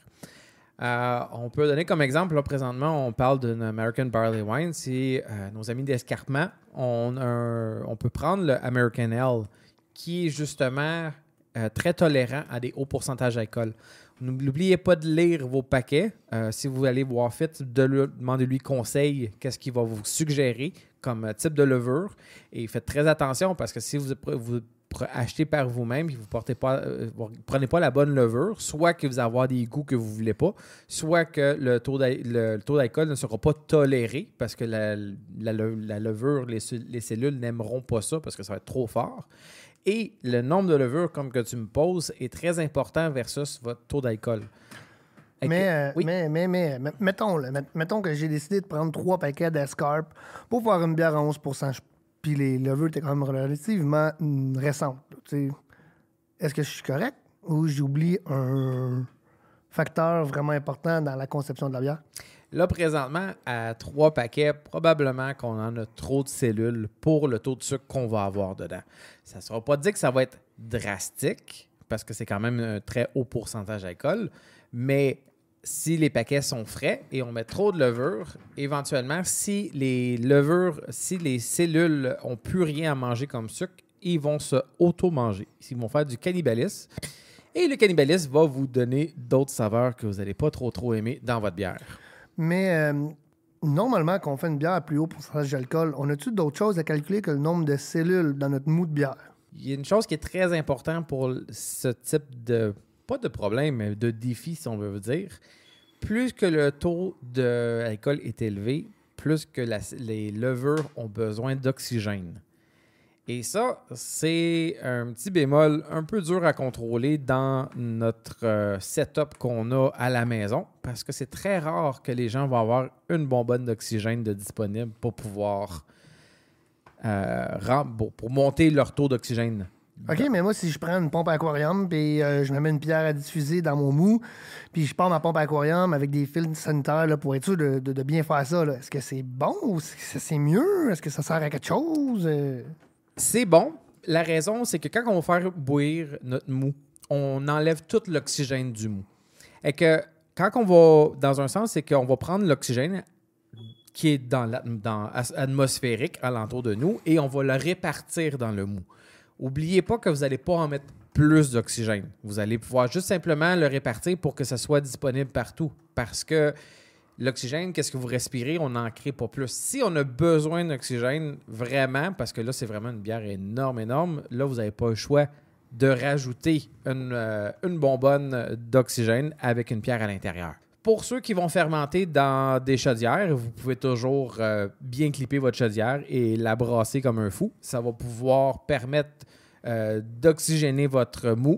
Euh, on peut donner comme exemple, là, présentement, on parle d'une American Barley Wine. C'est euh, nos amis d'Escarpement. On, un, on peut prendre le American Ale, qui est justement euh, très tolérant à des hauts pourcentages d'alcool. N'oubliez pas de lire vos paquets. Euh, si vous allez voir fit, de lui, demandez-lui conseil, qu'est-ce qu'il va vous suggérer comme type de levure. Et faites très attention parce que si vous, vous achetez par vous-même et vous ne euh, prenez pas la bonne levure, soit que vous allez avoir des goûts que vous ne voulez pas, soit que le taux, le, le taux d'alcool ne sera pas toléré parce que la, la, la levure, les, les cellules n'aimeront pas ça parce que ça va être trop fort. Et le nombre de levures, comme que tu me poses, est très important versus votre taux d'alcool. Mais, euh, oui. mais, mais, mais, mettons, là, mettons que j'ai décidé de prendre trois paquets d'Escarpe pour faire une bière à onze pour cent. Puis les levures étaient quand même relativement récentes. Est-ce que je suis correct ou j'oublie un facteur vraiment important dans la conception de la bière? Là, présentement, à trois paquets, probablement qu'on en a trop de cellules pour le taux de sucre qu'on va avoir dedans. Ça ne sera pas dit que ça va être drastique, parce que c'est quand même un très haut pourcentage d'alcool, mais si les paquets sont frais et on met trop de levure, éventuellement, si les levures, si les cellules n'ont plus rien à manger comme sucre, ils vont se auto-manger. Ils vont faire du cannibalisme. Et le cannibalisme va vous donner d'autres saveurs que vous n'allez pas trop trop aimer dans votre bière. Mais euh, normalement, quand on fait une bière à plus haut pourcentage d'alcool, on a-tu d'autres choses à calculer que le nombre de cellules dans notre mou de bière? Il y a une chose qui est très importante pour ce type de, pas de problème, mais de défi, si on veut dire. Plus que le taux d'alcool est élevé, plus que la, les levures ont besoin d'oxygène. Et ça, c'est un petit bémol un peu dur à contrôler dans notre euh, setup qu'on a à la maison parce que c'est très rare que les gens vont avoir une bonbonne d'oxygène de disponible pour pouvoir euh, rem- bon, pour monter leur taux d'oxygène. OK, mais moi, si je prends une pompe à aquarium puis euh, je me mets une pierre à diffuser dans mon mou puis je pars ma pompe à aquarium avec des fils sanitaires là, pour être sûr de, de, de bien faire ça, là. Est-ce que c'est bon ou est-ce que c'est mieux? Est-ce que ça sert à quelque chose? Euh... C'est bon. La raison, c'est que quand on va faire bouillir notre mou, on enlève tout l'oxygène du mou. Et que quand on va, dans un sens, c'est qu'on va prendre l'oxygène qui est dans l'atmosphérique alentour de nous et on va le répartir dans le mou. N'oubliez pas que vous n'allez pas en mettre plus d'oxygène. Vous allez pouvoir juste simplement le répartir pour que ça soit disponible partout. Parce que l'oxygène, qu'est-ce que vous respirez? On n'en crée pas plus. Si on a besoin d'oxygène, vraiment, parce que là, c'est vraiment une bière énorme, énorme, là, vous n'avez pas le choix de rajouter une, euh, une bonbonne d'oxygène avec une pierre à l'intérieur. Pour ceux qui vont fermenter dans des chaudières, vous pouvez toujours euh, bien clipper votre chaudière et la brasser comme un fou. Ça va pouvoir permettre euh, d'oxygéner votre mou.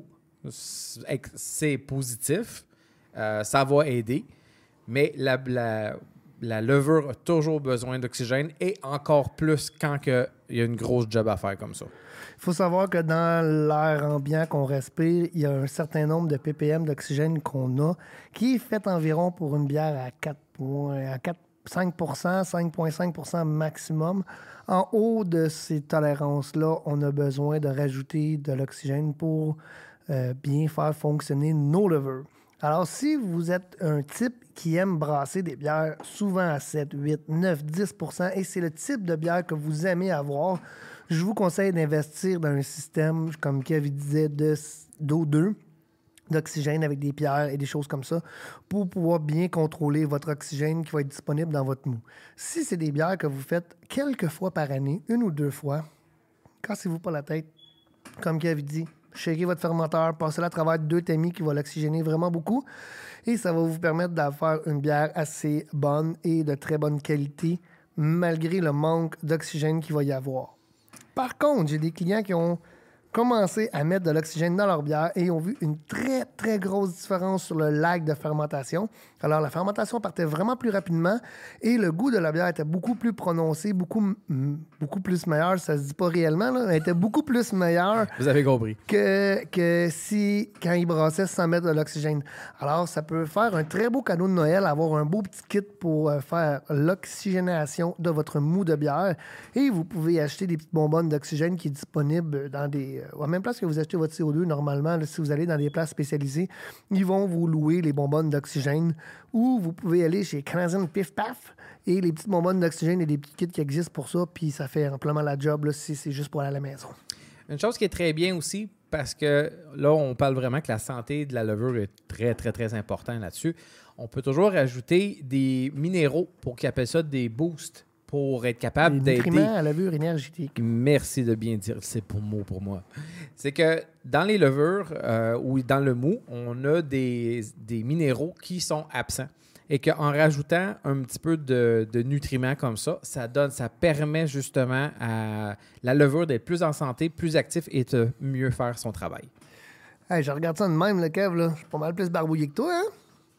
C'est positif. Euh, ça va aider. Mais la, la, la levure a toujours besoin d'oxygène et encore plus quand il y a une grosse job à faire comme ça. Il faut savoir que dans l'air ambiant qu'on respire, il y a un certain nombre de ppm d'oxygène qu'on a qui est fait environ pour une bière à quatre, à quatre, cinq pour cent, cinq virgule cinq pour cent maximum. En haut de ces tolérances-là, on a besoin de rajouter de l'oxygène pour euh, bien faire fonctionner nos levures. Alors, si vous êtes un type qui aime brasser des bières souvent à sept, huit, neuf, dix pour cent et c'est le type de bière que vous aimez avoir, je vous conseille d'investir dans un système, comme Kevin disait, de, d'O deux, d'oxygène avec des pierres et des choses comme ça, pour pouvoir bien contrôler votre oxygène qui va être disponible dans votre mou. Si c'est des bières que vous faites quelques fois par année, une ou deux fois, cassez-vous pas la tête. Comme Kevin dit, shakez votre fermenteur, passez-le à travers deux tamis qui vont l'oxygéner vraiment beaucoup et ça va vous permettre de faire une bière assez bonne et de très bonne qualité, malgré le manque d'oxygène qu'il va y avoir. Par contre, j'ai des clients qui ont commencé à mettre de l'oxygène dans leur bière et ont vu une très, très grosse différence sur le lag de fermentation. Alors, la fermentation partait vraiment plus rapidement et le goût de la bière était beaucoup plus prononcé, beaucoup, beaucoup plus meilleur. Ça se dit pas réellement, là. Elle était beaucoup plus meilleure. Vous avez compris. Que, que si, quand ils brassaient sans mettre de l'oxygène. Alors, ça peut faire un très beau cadeau de Noël, avoir un beau petit kit pour euh, faire l'oxygénation de votre mou de bière. Et vous pouvez acheter des petites bonbonnes d'oxygène qui est disponible dans des... à la même place que vous achetez votre C O deux, normalement, là, si vous allez dans des places spécialisées, ils vont vous louer les bonbonnes d'oxygène ou vous pouvez aller chez Canadian Pif Paf et les petites bonbonnes d'oxygène et des petits kits qui existent pour ça, puis ça fait amplement la job là, si c'est juste pour aller à la maison. Une chose qui est très bien aussi, parce que là, on parle vraiment que la santé de la levure est très, très, très importante là-dessus. On peut toujours ajouter des minéraux pour qu'ils appellent ça des boosts, pour être capable des d'aider. Nutriments à levure énergétique. Merci de bien dire, c'est pour mot pour moi. C'est que dans les levures euh, ou dans le mou, on a des, des minéraux qui sont absents et qu'en rajoutant un petit peu de, de nutriments comme ça, ça donne, ça permet justement à la levure d'être plus en santé, plus active et de mieux faire son travail. Hey, je regarde ça de même, le Kev, là. Je suis pas mal plus barbouillé que toi, hein?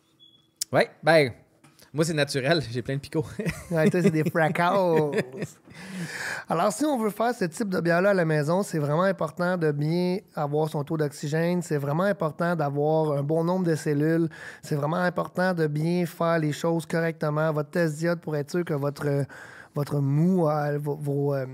Oui, ben... moi, c'est naturel. J'ai plein de picots. Ouais, toi, c'est des fracas. Alors, si on veut faire ce type de bière-là à la maison, c'est vraiment important de bien avoir son taux d'oxygène. C'est vraiment important d'avoir un bon nombre de cellules. C'est vraiment important de bien faire les choses correctement. Votre test d'iode pour être sûr que votre, votre mou, euh, vos... vos euh...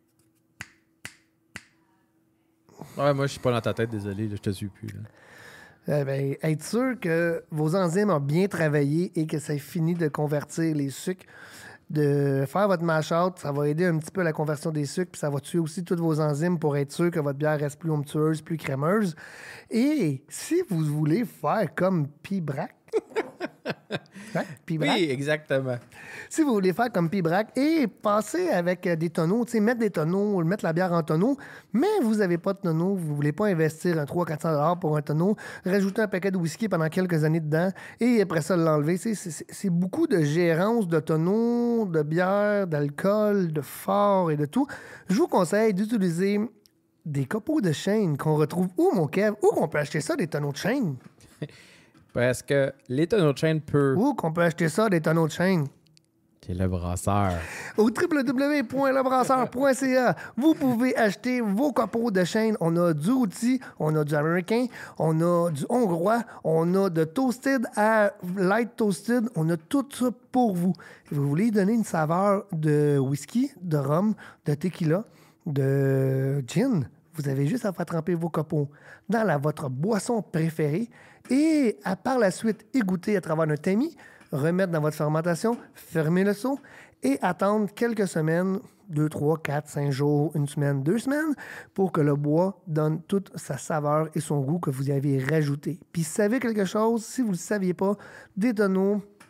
Ouais, moi, je suis pas dans ta tête, désolé. Là, je te suis plus. Là. Eh bien, être sûr que vos enzymes ont bien travaillé et que ça ait fini de convertir les sucres, de faire votre mash-out, ça va aider un petit peu à la conversion des sucres, puis ça va tuer aussi toutes vos enzymes pour être sûr que votre bière reste plus onctueuse, plus crémeuse. Et si vous voulez faire comme Pibrac, hein? Pibrac? Oui, exactement. Si vous voulez faire comme Pibrac et passer avec des tonneaux, tu sais, mettre des tonneaux, mettre la bière en tonneau, mais vous n'avez pas de tonneau, vous ne voulez pas investir un trois cents à quatre cents dollars pour un tonneau, rajouter un paquet de whisky pendant quelques années dedans et après ça l'enlever. C'est, c'est, c'est beaucoup de gérance de tonneaux, de bière, d'alcool, de fort et de tout. Je vous conseille d'utiliser des copeaux de chêne qu'on retrouve où, mon Kev? Où qu'on peut acheter ça, des tonneaux de chêne? Parce que les tonneaux de chêne peuvent... Où qu'on peut acheter ça, des tonneaux de chêne? C'est le brasseur. Au w w w point le brasseur point c a, vous pouvez acheter vos copeaux de chêne. On a du rôti, on a du américain, on a du hongrois, on a de toasted à light toasted. On a tout ça pour vous. Vous voulez donner une saveur de whisky, de rhum, de tequila, de gin? Vous avez juste à faire tremper vos copeaux dans la, votre boisson préférée et à par la suite égoutter à travers un tamis, remettre dans votre fermentation, fermer le seau et attendre quelques semaines, deux, trois, quatre, cinq jours, une semaine, deux semaines, pour que le bois donne toute sa saveur et son goût que vous y avez rajouté. Puis, si vous savez quelque chose, si vous ne le saviez pas, des tonneaux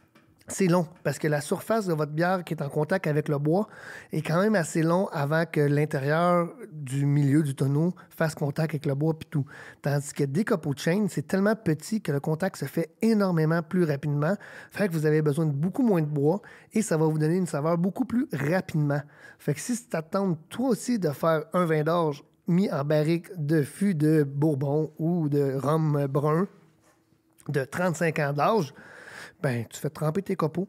c'est long parce que la surface de votre bière qui est en contact avec le bois est quand même assez long avant que l'intérieur du milieu du tonneau fasse contact avec le bois et tout. Tandis que des copeaux de chêne, c'est tellement petit que le contact se fait énormément plus rapidement. Fait que vous avez besoin de beaucoup moins de bois et ça va vous donner une saveur beaucoup plus rapidement. Fait que si tu t'attends toi aussi de faire un vin d'orge mis en barrique de fût de Bourbon ou de rhum brun de trente-cinq ans d'âge, ben, tu fais tremper tes copeaux.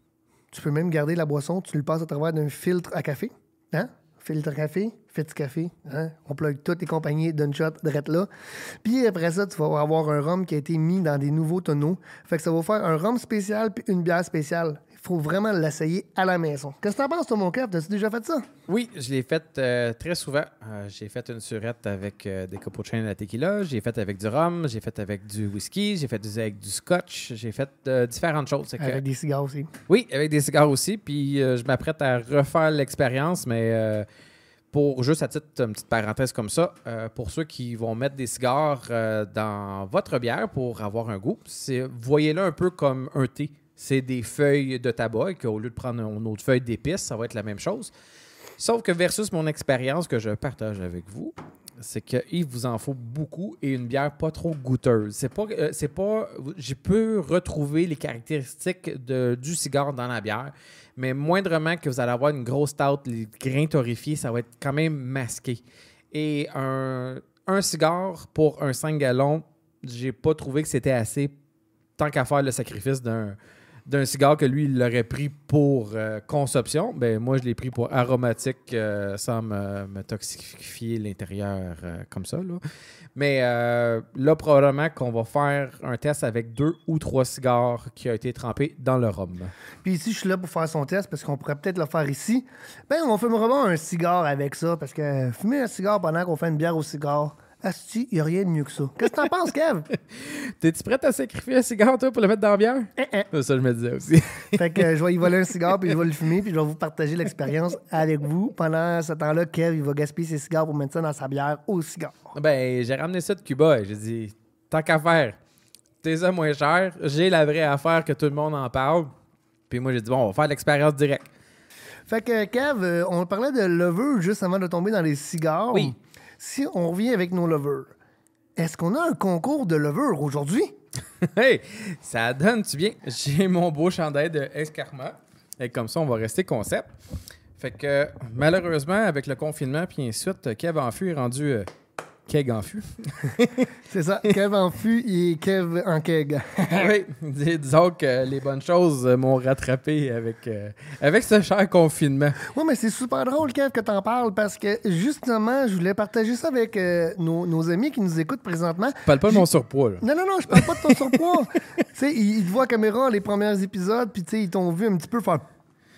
Tu peux même garder la boisson, tu le passes à travers d'un filtre à café. Hein? Filtre à café, fait café. Hein? On plug toutes les compagnies d'une shot direct là. Puis après ça, tu vas avoir un rhum qui a été mis dans des nouveaux tonneaux. Fait que ça va faire un rhum spécial puis une bière spéciale. Il faut vraiment l'essayer à la maison. Qu'est-ce que t'en penses, toi, mon Kev? T'as-tu déjà fait ça? Oui, je l'ai fait euh, très souvent. Euh, j'ai fait une surette avec euh, des copeaux de chêne à la tequila. J'ai fait avec du rhum. J'ai fait avec du whisky. J'ai fait du- avec du scotch. J'ai fait euh, différentes choses. C'est que- Avec des cigares aussi. Oui, avec des cigares aussi. Puis euh, je m'apprête à refaire l'expérience, mais euh, pour juste à titre, une petite parenthèse comme ça, euh, pour ceux qui vont mettre des cigares euh, dans votre bière pour avoir un goût, c'est, voyez-le un peu comme un thé. C'est des feuilles de tabac et qu'au lieu de prendre une autre feuille d'épices, ça va être la même chose. Sauf que versus mon expérience que je partage avec vous, c'est qu'il vous en faut beaucoup et une bière pas trop goûteuse. C'est pas, euh, c'est pas, je peux retrouver les caractéristiques de, du cigare dans la bière, mais moindrement que vous allez avoir une grosse stout, les grains torréfiés, ça va être quand même masqué. Et un, un cigare pour un cinq gallons, j'ai pas trouvé que c'était assez, tant qu'à faire le sacrifice d'un d'un cigare que lui, il l'aurait pris pour euh, consommation, ben moi, je l'ai pris pour aromatique euh, sans me, me toxifier l'intérieur euh, comme ça. Là. Mais euh, là, probablement qu'on va faire un test avec deux ou trois cigares qui ont été trempés dans le rhum. Puis ici, je suis là pour faire son test parce qu'on pourrait peut-être le faire ici. Ben, on fumera vraiment un cigare avec ça parce que fumer un cigare pendant qu'on fait une bière au cigare, asti, il n'y a rien de mieux que ça. Qu'est-ce que t'en penses, Kev? T'es-tu prêt à sacrifier un cigare, toi, pour le mettre dans la bière? Eh, eh. Ça, je me disais aussi. Fait que euh, je vais y voler un cigare, puis je vais le fumer, puis je vais vous partager l'expérience avec vous. Pendant ce temps-là, Kev, il va gaspiller ses cigares pour mettre ça dans sa bière au cigare. Ben, j'ai ramené ça de Cuba et j'ai dit, tant qu'à faire, t'es ça moins cher, j'ai la vraie affaire que tout le monde en parle. Puis moi, j'ai dit, bon, on va faire l'expérience directe. Fait que, Kev, euh, on parlait de levure juste avant de tomber dans les cigares. Oui. Si on revient avec nos levures, est-ce qu'on a un concours de levure aujourd'hui? Hey, ça donne-tu bien? J'ai mon beau chandail de Escarma. Et comme ça, on va rester concept. Fait que, malheureusement, avec le confinement, puis ensuite, Kev en fût est rendu euh, keg en fût. C'est ça, Kev en fût et Kev en keg. Oui, dis- disons que les bonnes choses euh, m'ont rattrapé avec, euh, avec ce cher confinement. Oui, mais c'est super drôle, Kev, que t'en parles parce que justement, je voulais partager ça avec euh, nos, nos amis qui nous écoutent présentement. Je parle pas de J'ai- mon surpoids, là. Non, non, non, je parle pas de ton surpoids. Tu sais, ils, ils te voient à caméra les premiers épisodes, puis tu sais, ils t'ont vu un petit peu faire.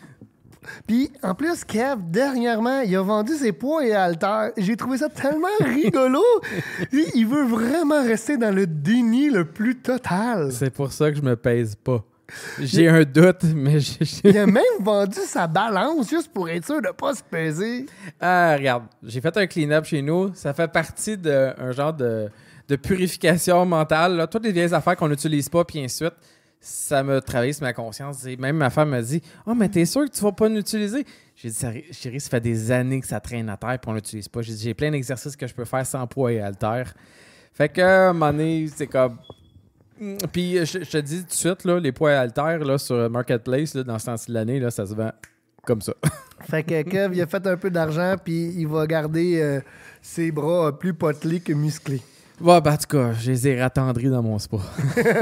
Puis, en plus, Kev, dernièrement, il a vendu ses poids et haltères. J'ai trouvé ça tellement rigolo. Il il veut vraiment rester dans le déni le plus total. C'est pour ça que je me pèse pas. J'ai un doute, mais j'ai... Il a même vendu sa balance juste pour être sûr de pas se peser. Ah, regarde, j'ai fait un clean-up chez nous. Ça fait partie d'un genre de, de purification mentale. Là. Toutes les vieilles affaires qu'on n'utilise pas, puis ensuite, ça me traverse ma conscience. Et même ma femme m'a dit « Oh, mais t'es sûr que tu vas pas l'utiliser? » J'ai dit « Chérie, ça fait des années que ça traîne à terre et on l'utilise pas. » J'ai dit « J'ai plein d'exercices que je peux faire sans poids et haltères. » Fait que, à un moment donné, c'est comme... Puis, je, je te dis tout de suite, là, les poids et haltères là, sur Marketplace, là, dans ce temps-ci de l'année, là, ça se vend comme ça. Fait que Kev, il a fait un peu d'argent, puis il va garder euh, ses bras plus potelés que musclés. Ouais, ben, en tout cas, je les ai rattendris dans mon spa.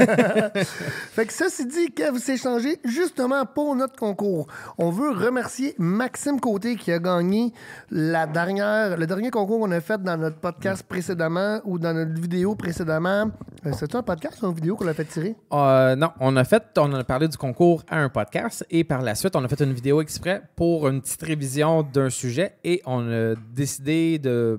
Fait que ceci dit, Kev s'est changé justement pour notre concours. On veut remercier Maxime Côté qui a gagné la dernière, le dernier concours qu'on a fait dans notre podcast précédemment ou dans notre vidéo précédemment. Euh, C'est-tu un podcast ou une vidéo qu'on a fait tirer? Euh, non, on a fait, on a parlé du concours à un podcast et par la suite, on a fait une vidéo exprès pour une petite révision d'un sujet et on a décidé de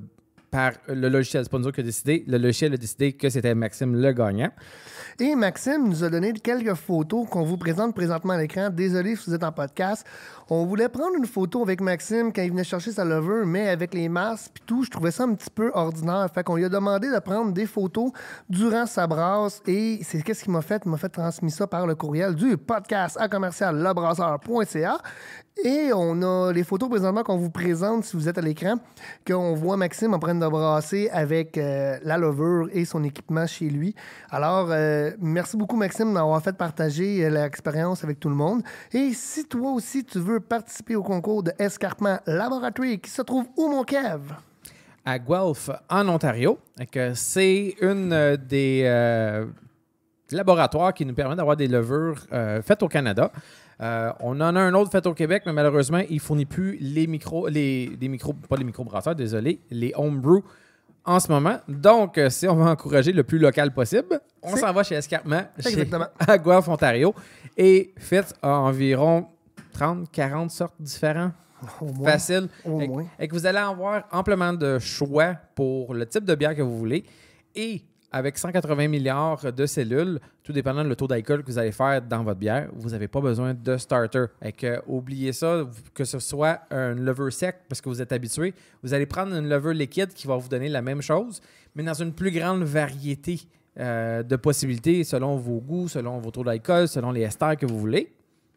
par le logiciel. C'est pas nous autres qui a décidé. Le logiciel a décidé que c'était Maxime le gagnant. Et Maxime nous a donné quelques photos qu'on vous présente présentement à l'écran. Désolé si vous êtes en podcast. On voulait prendre une photo avec Maxime quand il venait chercher sa lover, mais avec les masques et tout, je trouvais ça un petit peu ordinaire. Fait qu'on lui a demandé de prendre des photos durant sa brasse. Et c'est qu'est-ce qu'il m'a fait? Il m'a fait transmettre ça par le courriel du podcast à commercial lebrasseur point c a. Et on a les photos présentement qu'on vous présente, si vous êtes à l'écran, qu'on voit Maxime en train de brasser avec euh, la levure et son équipement chez lui. Alors, euh, merci beaucoup, Maxime, d'avoir fait partager euh, l'expérience avec tout le monde. Et si toi aussi, tu veux participer au concours de Escarpement Laboratory, qui se trouve où, mon Kev? À Guelph, en Ontario. Que c'est une euh, des euh, laboratoires qui nous permet d'avoir des levures euh, faites au Canada. Euh, on en a un autre fait au Québec, mais malheureusement, il ne fournit plus les micros, les, les micros, pas les microbrasseurs, désolé, les homebrew en ce moment. Donc, euh, si on veut encourager le plus local possible, on C'est... s'en va chez Escarpement, chez, Exactement. à Guelph, Ontario, et fait environ trente à quarante sortes différentes. Au moins. Facile. Au et, moins. et que vous allez avoir amplement de choix pour le type de bière que vous voulez. Et avec cent quatre-vingts milliards de cellules, tout dépendant du taux d'alcool que vous allez faire dans votre bière, vous n'avez pas besoin de starter. Et que, oubliez ça, que ce soit un lever sec, parce que vous êtes habitué, vous allez prendre une lever liquide qui va vous donner la même chose, mais dans une plus grande variété euh, de possibilités selon vos goûts, selon vos taux d'alcool, selon les esters que vous voulez.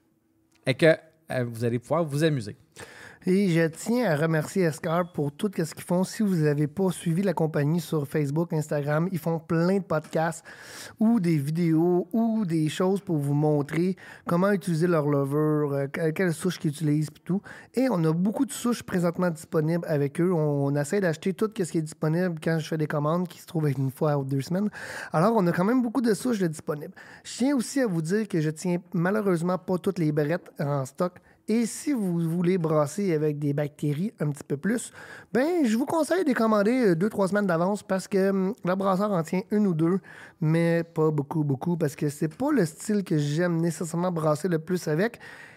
Et que euh, vous allez pouvoir vous amuser. Et je tiens à remercier Escarp pour tout ce qu'ils font. Si vous n'avez pas suivi la compagnie sur Facebook, Instagram, ils font plein de podcasts ou des vidéos ou des choses pour vous montrer comment utiliser leur levure, euh, quelles souches qu'ils utilisent et tout. Et on a beaucoup de souches présentement disponibles avec eux. On, on essaie d'acheter tout ce qui est disponible quand je fais des commandes qui se trouvent une fois ou deux semaines. Alors, on a quand même beaucoup de souches de disponibles. Je tiens aussi à vous dire que je tiens malheureusement pas toutes les brettes en stock. Et si vous voulez brasser avec des bactéries un petit peu plus, ben je vous conseille de les commander deux, trois semaines d'avance parce que hum, le brasseur en tient une ou deux, mais pas beaucoup, beaucoup, parce que c'est pas le style que j'aime nécessairement brasser le plus avec.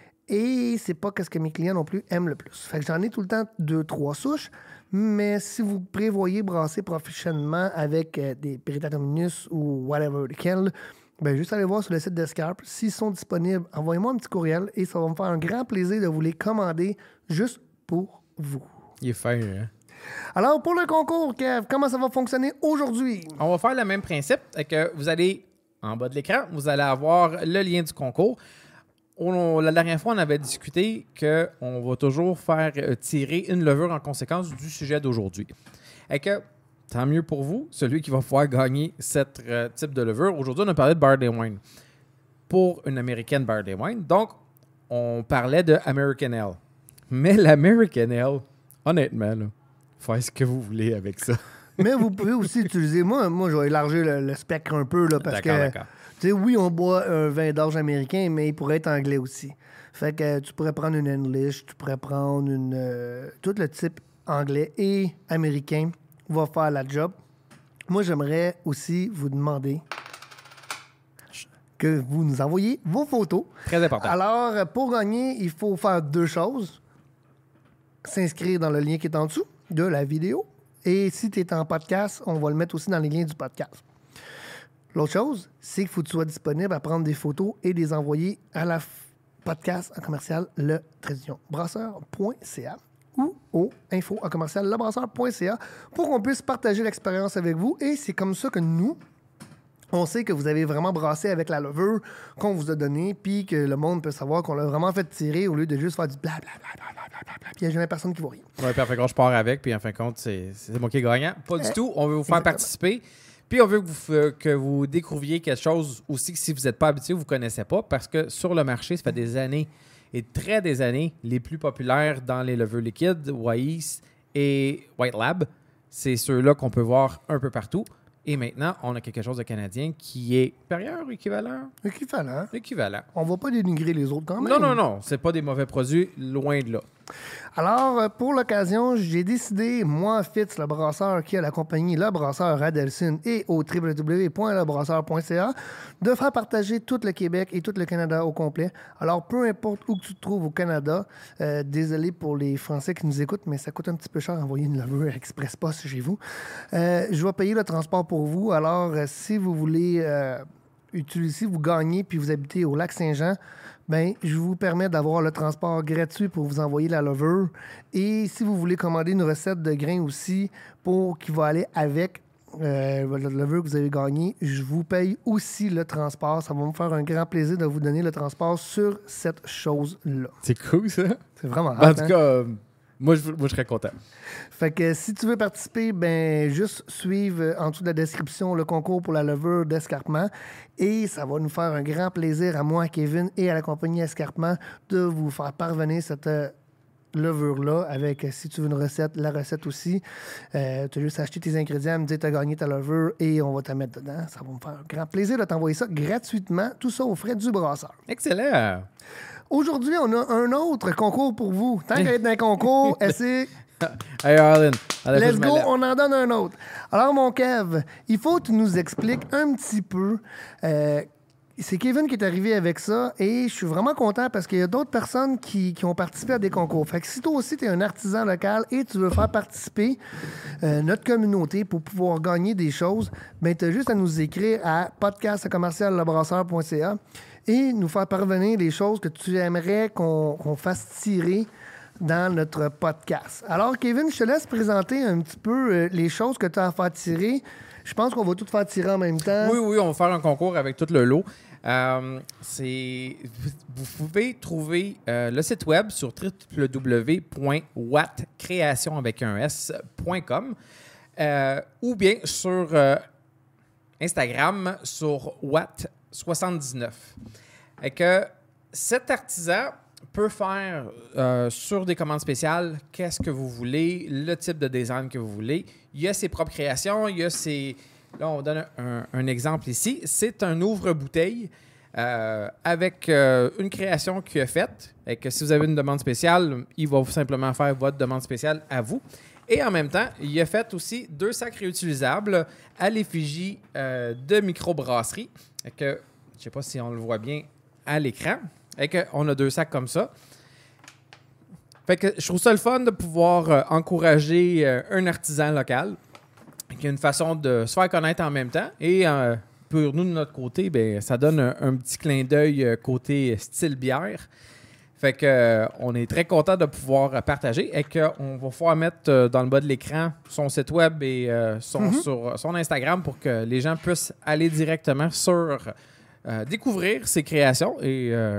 Et c'est pas ce que mes clients non plus aiment le plus. Fait que j'en ai tout le temps deux, trois souches, mais si vous prévoyez brasser professionnellement avec euh, des Peritadominus ou whatever lequel, ben, juste aller voir sur le site d'Escarp. S'ils sont disponibles, envoyez-moi un petit courriel et ça va me faire un grand plaisir de vous les commander juste pour vous. Il est fin, hein? Alors, pour le concours, Kev, comment ça va fonctionner aujourd'hui? On va faire le même principe. Que vous allez, en bas de l'écran, vous allez avoir le lien du concours. On, la dernière fois, on avait discuté qu'on va toujours faire tirer une levure en conséquence du sujet d'aujourd'hui. Et que tant mieux pour vous, celui qui va pouvoir gagner ce euh, type de levure. Aujourd'hui, on a parlé de Barley Wine pour une américaine Barley Wine. Donc, on parlait de American Ale. Mais l'American Ale, honnêtement, là, faites ce que vous voulez avec ça. Mais vous pouvez aussi utiliser... Moi, moi je vais élargir le, le spectre un peu, là, parce d'accord, que... D'accord. Tu sais, oui, on boit un vin d'orge américain, mais il pourrait être anglais aussi. Fait que euh, tu pourrais prendre une English, tu pourrais prendre une... Euh, tout le type anglais et américain va faire la job. Moi, j'aimerais aussi vous demander que vous nous envoyiez vos photos. Très important. Alors, pour gagner, il faut faire deux choses. S'inscrire dans le lien qui est en dessous de la vidéo. Et si tu es en podcast, on va le mettre aussi dans les liens du podcast. L'autre chose, c'est qu'il faut que tu sois disponible à prendre des photos et les envoyer à la f- podcast en commercial le brasseur point c a ou au info à commercial lebrasseur point c a pour qu'on puisse partager l'expérience avec vous. Et c'est comme ça que nous, on sait que vous avez vraiment brassé avec la levure qu'on vous a donnée, puis que le monde peut savoir qu'on l'a vraiment fait tirer au lieu de juste faire du blablabla. Puis il n'y a jamais personne qui voit rien. Oui, puis en fin de compte, je pars avec, puis en fin de compte, c'est, c'est moi qui est gagnant. Pas du Euh, tout. On veut vous faire exactement. participer. Puis on veut que vous, euh, que vous découvriez quelque chose aussi que si vous n'êtes pas habitué, vous ne connaissez pas, parce que sur le marché, ça fait des années et très des années, les plus populaires dans les levures liquides, Wise et White Lab, c'est ceux-là qu'on peut voir un peu partout. Et maintenant, on a quelque chose de canadien qui est supérieur, équivalent? Équivalent. Équivalent. On ne va pas dénigrer les autres quand même. Non, non, non. C'est pas des mauvais produits, loin de là. Alors, pour l'occasion, j'ai décidé, moi, Fitz, le brasseur qui a la compagnie Le Brasseur à Delsun et au w w w point le brasseur point c a, de faire partager tout le Québec et tout le Canada au complet. Alors, peu importe où tu te trouves au Canada, euh, désolé pour les Français qui nous écoutent, mais ça coûte un petit peu cher d'envoyer une levure Express Post chez vous. Euh, je vais payer le transport pour vous. Alors, euh, si vous voulez euh, utiliser, si vous gagnez puis vous habitez au Lac-Saint-Jean, ben, je vous permets d'avoir le transport gratuit pour vous envoyer la levure. Et si vous voulez commander une recette de grains aussi pour qui va aller avec euh, la levure que vous avez gagnée, je vous paye aussi le transport. Ça va me faire un grand plaisir de vous donner le transport sur cette chose-là. C'est cool, ça. C'est vraiment En hâte, tout hein? cas, euh, moi, je, moi, je serais content. Fait que si tu veux participer, ben juste suivre euh, en dessous de la description le concours pour la levure d'escarpement. Et ça va nous faire un grand plaisir à moi, à Kevin et à la compagnie Escarpement de vous faire parvenir cette euh, levure-là avec, euh, si tu veux une recette, la recette aussi. Euh, tu as juste acheté tes ingrédients, me dire tu as gagné ta levure et on va te mettre dedans. Ça va me faire un grand plaisir de t'envoyer ça gratuitement, tout ça aux frais du brasseur. Excellent. Aujourd'hui, on a un autre concours pour vous. Tant qu'à être dans un concours, essaie... Hey, Arlen. Allez, Let's faut que je go, me lève. on en donne un autre. Alors, mon Kev, il faut que tu nous expliques un petit peu. euh, c'est Kevin qui est arrivé avec ça et je suis vraiment content parce qu'il y a d'autres personnes qui, qui ont participé à des concours. Fait que si toi aussi, tu es un artisan local et tu veux faire participer euh, notre communauté pour pouvoir gagner des choses, ben tu as juste à nous écrire à podcast commercial lebrasseur point c a et nous faire parvenir les choses que tu aimerais qu'on qu'on fasse tirer dans notre podcast. Alors, Kevin, je te laisse présenter un petit peu euh, les choses que tu as à faire tirer. Je pense qu'on va tout faire tirer en même temps. Oui, oui, on va faire un concours avec tout le lot. Euh, c'est, vous pouvez trouver euh, le site web sur w w w point watt création avec un s point com euh, ou bien sur euh, Instagram sur watt soixante-dix-neuf. Et que cet artisan peut faire euh, sur des commandes spéciales qu'est-ce que vous voulez, le type de design que vous voulez. Il y a ses propres créations, il y a ses... Là, on donne un, un exemple ici. C'est un ouvre-bouteille euh, avec euh, une création qu'il a faite. Et que si vous avez une demande spéciale, il va simplement faire votre demande spéciale à vous. Et en même temps, il a fait aussi deux sacs réutilisables à l'effigie euh, de microbrasserie. Et que, je ne sais pas si on le voit bien à l'écran. Et qu'on a deux sacs comme ça. Fait que je trouve ça le fun de pouvoir euh, encourager euh, un artisan local qui a une façon de se faire connaître en même temps. Et euh, pour nous, de notre côté, ben, ça donne un, un petit clin d'œil euh, côté style bière. Fait que euh, on est très content de pouvoir euh, partager et qu'on va pouvoir mettre euh, dans le bas de l'écran son site web et euh, son, Mm-hmm. sur, son Instagram pour que les gens puissent aller directement sur euh, découvrir ses créations et... Euh,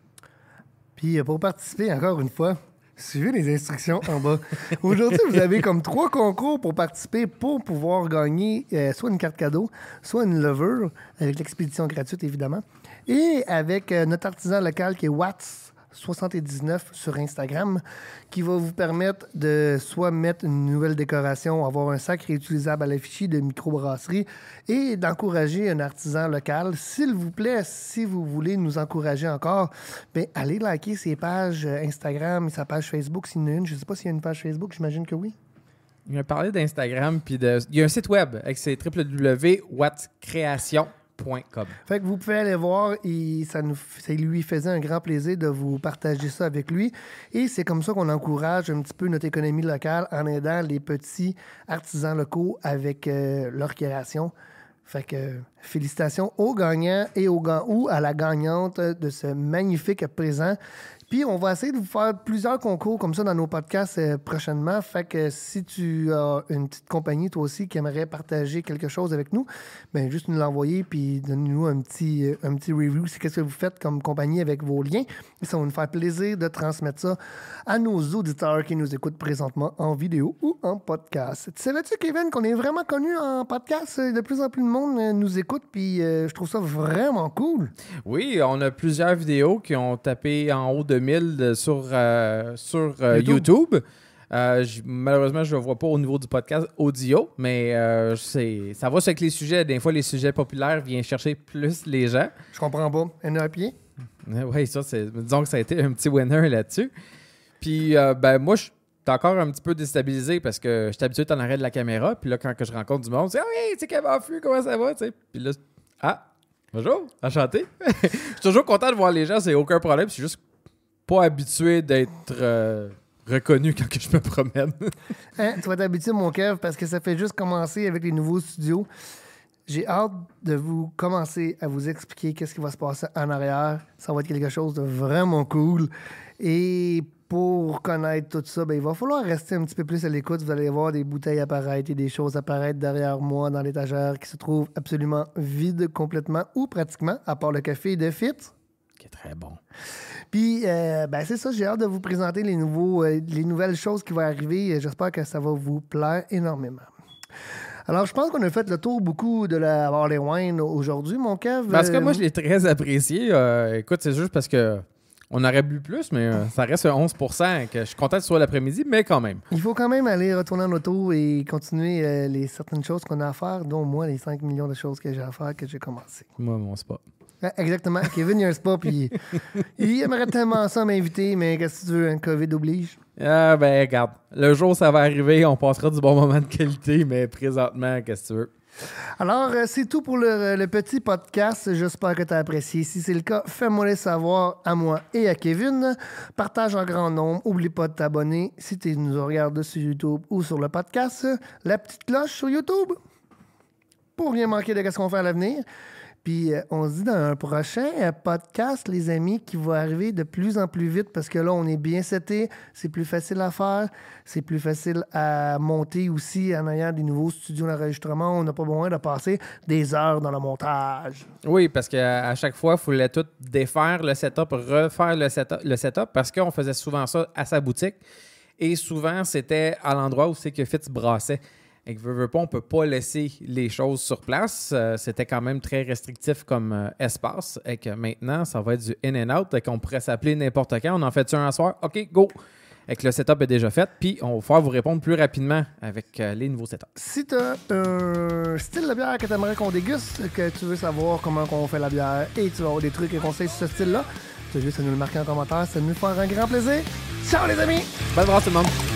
Puis euh, pour participer, encore une fois, suivez les instructions en bas. Aujourd'hui, vous avez comme trois concours pour participer pour pouvoir gagner euh, soit une carte cadeau, soit une levure, avec l'expédition gratuite, évidemment, et avec euh, notre artisan local qui est Watts soixante-dix-neuf sur Instagram, qui va vous permettre de soit mettre une nouvelle décoration, avoir un sac réutilisable à l'effigie de microbrasserie et d'encourager un artisan local. S'il vous plaît, si vous voulez nous encourager encore, bien, allez liker ses pages Instagram et sa page Facebook s'il y en a une. Je ne sais pas s'il y a une page Facebook, j'imagine que oui. il m'a parlé d'Instagram, puis de... il y a un site web avec c'est w w w point watt création point com. Fait que vous pouvez aller voir et ça, nous, ça lui faisait un grand plaisir de vous partager ça avec lui. Et c'est comme ça qu'on encourage un petit peu notre économie locale en aidant les petits artisans locaux avec euh, leur création. Fait que félicitations aux gagnants et aux ga- ou à la gagnante de ce magnifique présent. Puis on va essayer de vous faire plusieurs concours comme ça dans nos podcasts euh, prochainement. Fait que si tu as une petite compagnie, toi aussi, qui aimerait partager quelque chose avec nous, bien, juste nous l'envoyer puis donne-nous un petit, euh, un petit review. C'est qu'est-ce que vous faites comme compagnie avec vos liens. Et ça va nous faire plaisir de transmettre ça à nos auditeurs qui nous écoutent présentement en vidéo ou en podcast. Tu savais-tu, Kevin, qu'on est vraiment connu en podcast? De plus en plus de monde euh, nous écoute puis euh, je trouve ça vraiment cool. Oui, on a plusieurs vidéos qui ont tapé en haut de mille de- sur, euh, sur euh, YouTube. YouTube. Euh, j- malheureusement, je ne le vois pas au niveau du podcast audio, mais euh, c'est, ça va avec les sujets. Des fois, les sujets populaires viennent chercher plus les gens. Je comprends pas. Un pied? Oui, ça, c'est, disons que ça a été un petit winner là-dessus. Puis, euh, ben, moi, je suis encore un petit peu déstabilisé parce que je suis habitué en arrêt de la caméra. Puis là, quand que je rencontre du monde, je dis « Ah oui, tu sais, Kevin Flux, comment ça va? » Puis là, ah, bonjour, enchanté. Je suis toujours content de voir les gens, c'est aucun problème. Je suis juste pas habitué d'être euh, reconnu quand que je me promène. Hein, tu vas t'habituer, mon Kev, parce que ça fait juste commencer avec les nouveaux studios. J'ai hâte de vous commencer à vous expliquer qu'est-ce qui va se passer en arrière. Ça va être quelque chose de vraiment cool. Et pour connaître tout ça, ben, il va falloir rester un petit peu plus à l'écoute. Vous allez voir des bouteilles apparaître et des choses apparaître derrière moi dans l'étagère qui se trouve absolument vide complètement ou pratiquement, à part le café de Fit. Qui est très bon. Puis, euh, ben, c'est ça, j'ai hâte de vous présenter les, nouveaux, euh, les nouvelles choses qui vont arriver. J'espère que ça va vous plaire énormément. Alors, je pense qu'on a fait le tour beaucoup de la Barley Wine aujourd'hui, mon Kev. Parce que moi, je l'ai très apprécié. Euh, écoute, c'est juste parce que on aurait bu plus, mais euh, ça reste un onze pour cent que je suis content que ce soit l'après-midi, mais quand même. Il faut quand même aller retourner en auto et continuer euh, les certaines choses qu'on a à faire, dont moi, les cinq millions de choses que j'ai à faire, que j'ai commencé. Moi, mon spa. Ah, exactement. Kevin, il y a un spa, puis il aimerait tellement ça m'inviter, mais qu'est-ce que tu veux, un COVID oblige? Ah, ben, regarde. Le jour où ça va arriver, on passera du bon moment de qualité, mais présentement, qu'est-ce que tu veux? Alors, euh, c'est tout pour le, le petit podcast. J'espère que tu as apprécié. Si c'est le cas, fais-moi le savoir à moi et à Kevin. Partage en grand nombre. Oublie pas de t'abonner si tu nous regardes sur YouTube ou sur le podcast. La petite cloche sur YouTube pour rien manquer de ce qu'on fait à l'avenir. Puis euh, on se dit dans un prochain euh, podcast, les amis, qui va arriver de plus en plus vite parce que là, on est bien seté, c'est plus facile à faire, c'est plus facile à monter aussi en ayant des nouveaux studios d'enregistrement. On n'a pas besoin de passer des heures dans le montage. Oui, parce qu'à chaque fois, il fallait tout défaire le setup, refaire le setup, le setup parce qu'on faisait souvent ça à sa boutique. Et souvent, c'était à l'endroit où c'est que Fitz brassait. Et que veut, veut pas, on ne peut pas laisser les choses sur place. Euh, c'était quand même très restrictif comme euh, espace. Et que maintenant, ça va être du in and out. Et qu'on pourrait s'appeler n'importe quand. On en fait-tu un à soir? OK, go! Et que le setup est déjà fait. Puis, on va pouvoir vous répondre plus rapidement avec euh, les nouveaux setups. Si tu as un style de bière que tu aimerais qu'on déguste, que tu veux savoir comment on fait la bière et tu vas avoir des trucs et conseils sur ce style-là, tu as juste à nous le marquer en commentaire. Ça va nous faire un grand plaisir. Ciao, les amis! Bonne brosse tout le monde!